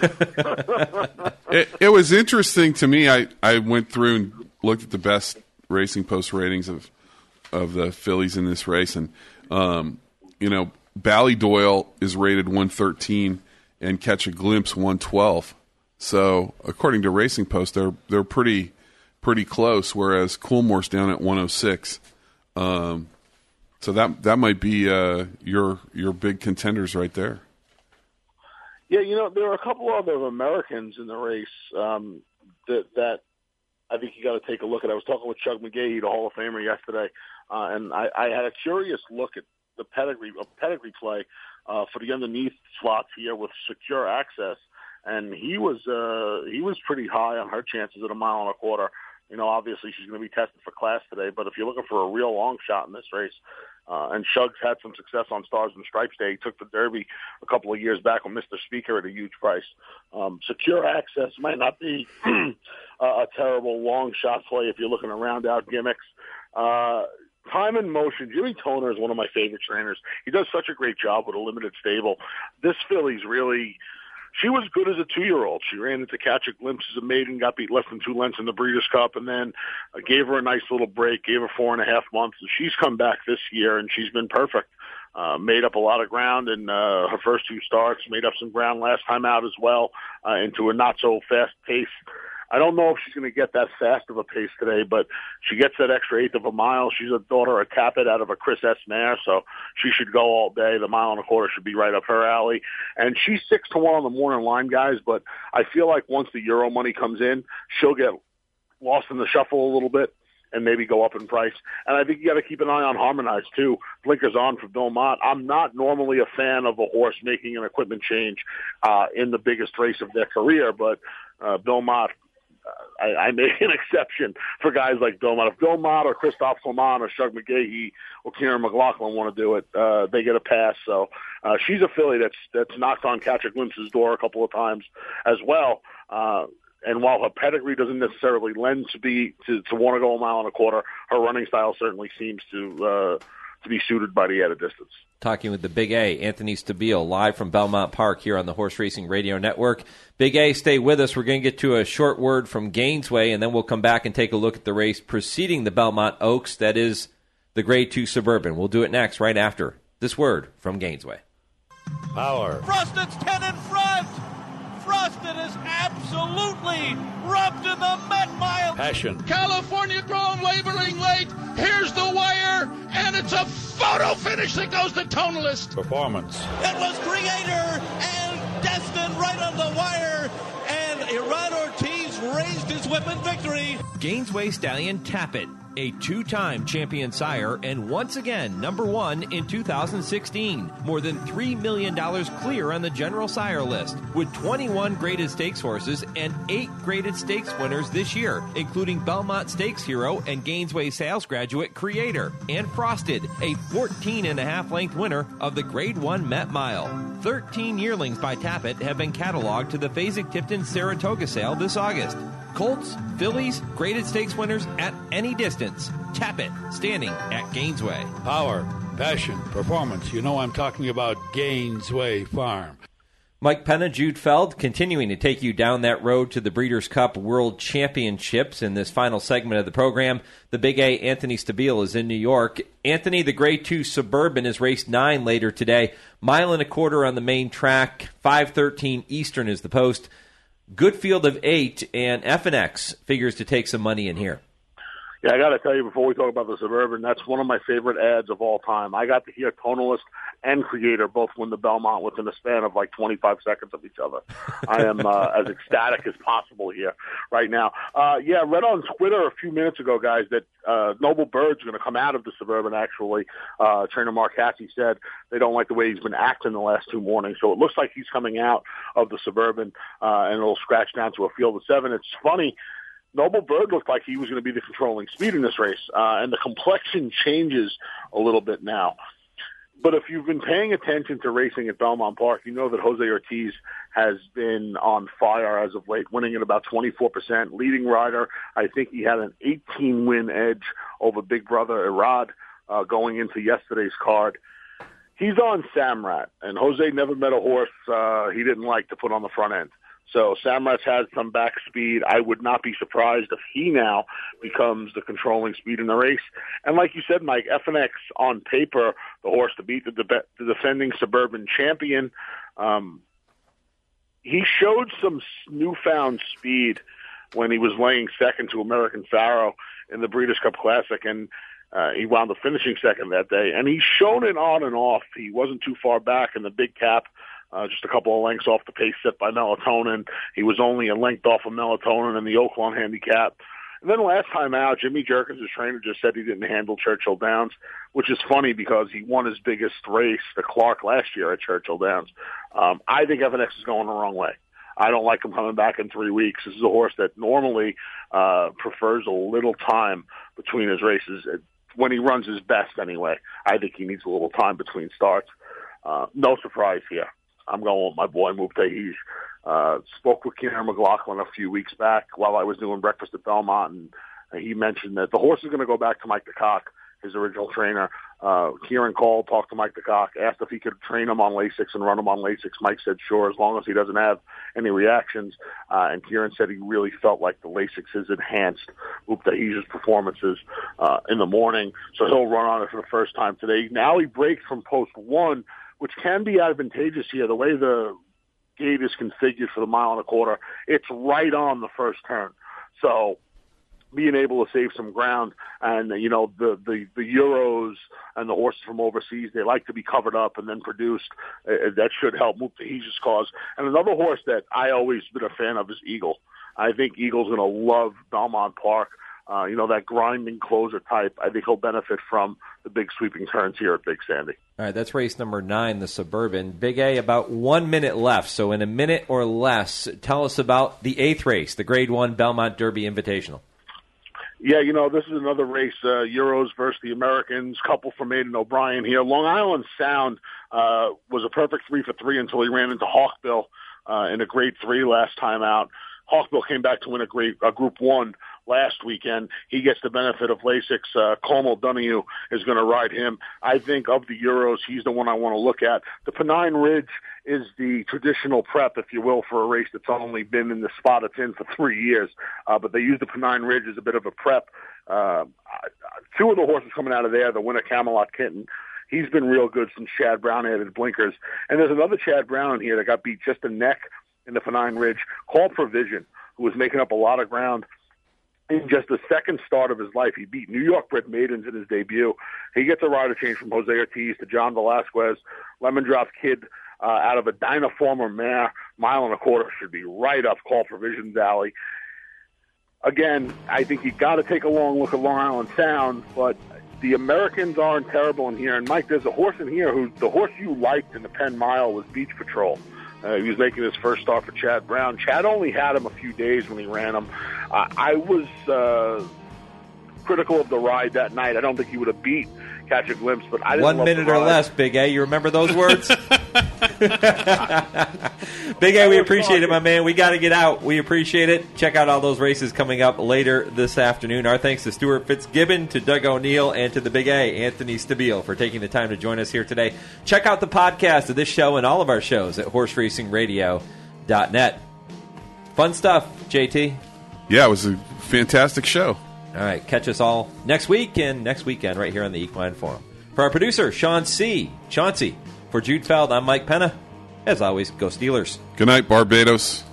It was interesting to me. I went through and looked at the best Racing Post ratings of the fillies in this race, and Ballydoyle is rated 113 and Catch a Glimpse 112. So according to Racing Post, they're pretty close, whereas Coolmore's down at 106. So that might be your big contenders right there. Yeah, there are a couple other Americans in the race that I think you got to take a look at. I was talking with Chuck McGahee, the Hall of Famer, yesterday, and I had a curious look at the pedigree play for the underneath slots here with Secure Access, and he was pretty high on her chances at 1.25 miles. Obviously she's going to be tested for class today, but if you're looking for a real long shot in this race, and Shug's had some success on Stars and Stripes Day. He took the Derby a couple of years back with Mr. Speaker at a huge price. Secure Access might not be a terrible long shot play if you're looking to round out gimmicks. Time and Motion. Jimmy Toner is one of my favorite trainers. He does such a great job with a limited stable. This filly's she was good as a 2-year-old. She ran into Catch a Glimpse as a maiden, got beat less than 2 lengths in the Breeders' Cup, and then gave her a nice little break, gave her 4.5 months. And she's come back this year, and she's been perfect. Made up a lot of ground in her first 2 starts, made up some ground last time out as well, into a not-so-fast pace. I don't know if she's going to get that fast of a pace today, but she gets that extra 1/8 of a mile. She's a daughter of Tappet out of a Chris S. mare, so she should go all day. The 1.25 miles should be right up her alley. And she's 6-1 on the morning line, guys, but I feel like once the Euro money comes in, she'll get lost in the shuffle a little bit and maybe go up in price. And I think you got to keep an eye on Harmonize, too. Blinkers on for Bill Mott. I'm not normally a fan of a horse making an equipment change in the biggest race of their career, but Bill Mott, I made an exception for guys like Bill Mott. If Bill Mott or Christophe Clement or Shug McGahee or Kieran McLaughlin want to do it, they get a pass. So she's a filly that's knocked on Catcher Glimpse's door a couple of times as well. And while her pedigree doesn't necessarily lend to want to go 1.25 miles, her running style certainly seems to be suited by the added distance. Talking with the Big A, Anthony Stabile, live from Belmont Park here on the Horse Racing Radio Network. Big A, stay with us. We're going to get to a short word from Gainesway, and then we'll come back and take a look at the race preceding the Belmont Oaks. That is the Grade 2 Suburban. We'll do it next, right after this word from Gainesway. Power. Frosted 10 in front. Frosted is absolutely rubbed in the Met Mile. Passion. California Chrome labeling late. Here's the wire, and it's a photo finish that goes to Tonalist. Performance. It was Creator and Destin right on the wire, and Iran Ortiz raised his whip in victory. Gainesway Stallion Tappet, a 2-time champion sire and once again #1 in 2016. More than $3 million clear on the general sire list, with 21 graded stakes horses and 8 graded stakes winners this year, including Belmont Stakes hero and Gainesway sales graduate Creator, and Frosted, a 14.5 length winner of the Grade 1 Met Mile. 13 yearlings by Tappet have been cataloged to the Fasig-Tipton Saratoga sale this August. Colts, fillies, graded stakes winners at any distance. Tappet, standing at Gainesway. Power, passion, performance. You know I'm talking about Gainesway Farm. Mike Penna, Jude Feld, continuing to take you down that road to the Breeders' Cup World Championships in this final segment of the program. The Big A, Anthony Stabile, is in New York. Anthony, the Grade 2 Suburban is race 9 later today. 1.25 miles on the main track. 5:13 Eastern is the post. Good field of 8, and FNX figures to take some money in here. Yeah, I got to tell you, before we talk about the Suburban, that's one of my favorite ads of all time. I got to hear Tonalist and Creator both win the Belmont within a span of like 25 seconds of each other. I am as ecstatic as possible here right now. Yeah, read on Twitter a few minutes ago, guys, that Noble Bird's going to come out of the Suburban, actually. Trainer Mark Hasse said they don't like the way he's been acting the last 2 mornings, so it looks like he's coming out of the Suburban, and it'll scratch down to a field of 7. It's funny. Noble Bird looked like he was going to be the controlling speed in this race, and the complexion changes a little bit now. But if you've been paying attention to racing at Belmont Park, you know that Jose Ortiz has been on fire as of late, winning at about 24%. Leading rider, I think he had an 18-win edge over Big Brother Irad going into yesterday's card. He's on Samrat, and Jose never met a horse he didn't like to put on the front end. So Samrat's had some back speed. I would not be surprised if he now becomes the controlling speed in the race. And like you said, Mike, FNX on paper, the horse to beat the defending Suburban champion. He showed some newfound speed when he was laying second to American Pharaoh in the Breeders' Cup Classic, and he wound up finishing second that day. And he's shown it on and off. He wasn't too far back in the big cap. Just a couple of lengths off the pace set by Melatonin. He was only a length off of Melatonin in the Oaklawn handicap. And then last time out, Jimmy Jerkins, his trainer, just said he didn't handle Churchill Downs, which is funny because he won his biggest race, the Clark, last year at Churchill Downs. I think FNX is going the wrong way. I don't like him coming back in 3 weeks. This is a horse that normally prefers a little time between his races. When he runs his best, anyway, I think he needs a little time between starts. No surprise here. I'm going with my boy, Mubtahiz. Spoke with Kieran McLaughlin a few weeks back while I was doing breakfast at Belmont, and he mentioned that the horse is going to go back to Mike DeCock, his original trainer. Kieran called, talked to Mike DeCock, asked if he could train him on Lasix and run him on Lasix. Mike said sure, as long as he doesn't have any reactions. And Kieran said he really felt like the Lasix has enhanced Moop Tahija's performances in the morning. So he'll run on it for the first time today. Now he breaks from post 1, which can be advantageous here. The way the gate is configured for the 1.25 miles, it's right on the first turn. So being able to save some ground, and the Euros and the horses from overseas, they like to be covered up and then produced. That should help Moop Tahija's cause. And another horse that I always been a fan of is Eagle. I think Eagle's going to love Belmont Park. That grinding closer type. I think he'll benefit from the big sweeping turns here at Big Sandy. All right, that's race number 9, the Suburban. Big A, about 1 minute left. So in a minute or less, tell us about the 8th race, the Grade 1 Belmont Derby Invitational. Yeah, this is another race, Euros versus the Americans, couple from Aidan O'Brien here. Long Island Sound was a perfect 3 for 3 until he ran into Hawkbill in a Grade 3 last time out. Hawkbill came back to win a Group 1 last weekend. He gets the benefit of Lasix. Colm O'Donoghue is going to ride him. I think of the Euros, he's the one I want to look at. The Pennine Ridge is the traditional prep, if you will, for a race that's only been in the spot it's in for 3 years. But they use the Pennine Ridge as a bit of a prep. 2 of the horses coming out of there, the winner Camelot Kitten, he's been real good since Chad Brown added blinkers. And there's another Chad Brown in here that got beat just a neck in the Pennine Ridge, called Provision, who was making up a lot of ground in just the second start of his life. He beat New York-bred maidens in his debut. He gets a rider change from Jose Ortiz to John Velasquez. Lemon Drop Kid out of a Dynaformer mare, 1.25 miles should be right up Call Provision's alley. Again, I think you got to take a long look at Long Island Sound, but the Americans aren't terrible in here. And Mike, there's a horse in here who the horse you liked in the Penn Mile was Beach Patrol. He was making his first start for Chad Brown. Chad only had him a few days when he ran him. I was critical of the ride that night. I don't think he would have beat Catch a Glimpse, but I didn't 1 love minute the or ride. less, Big A. You remember those words? Big A, we appreciate it, my man. We got to get out. We appreciate it. Check out all those races coming up later this afternoon. Our thanks to Stuart Fitzgibbon, to Doug O'Neill, and to the Big A, Anthony Stabile, for taking the time to join us here today. Check out the podcast of this show and all of our shows at horseracingradio.net. Fun stuff, JT. Yeah, it was a fantastic show. All right, catch us all next weekend right here on the Equine Forum. For our producer, Chauncey, for Jude Feld, I'm Mike Penna. As always, go Steelers. Good night, Barbados.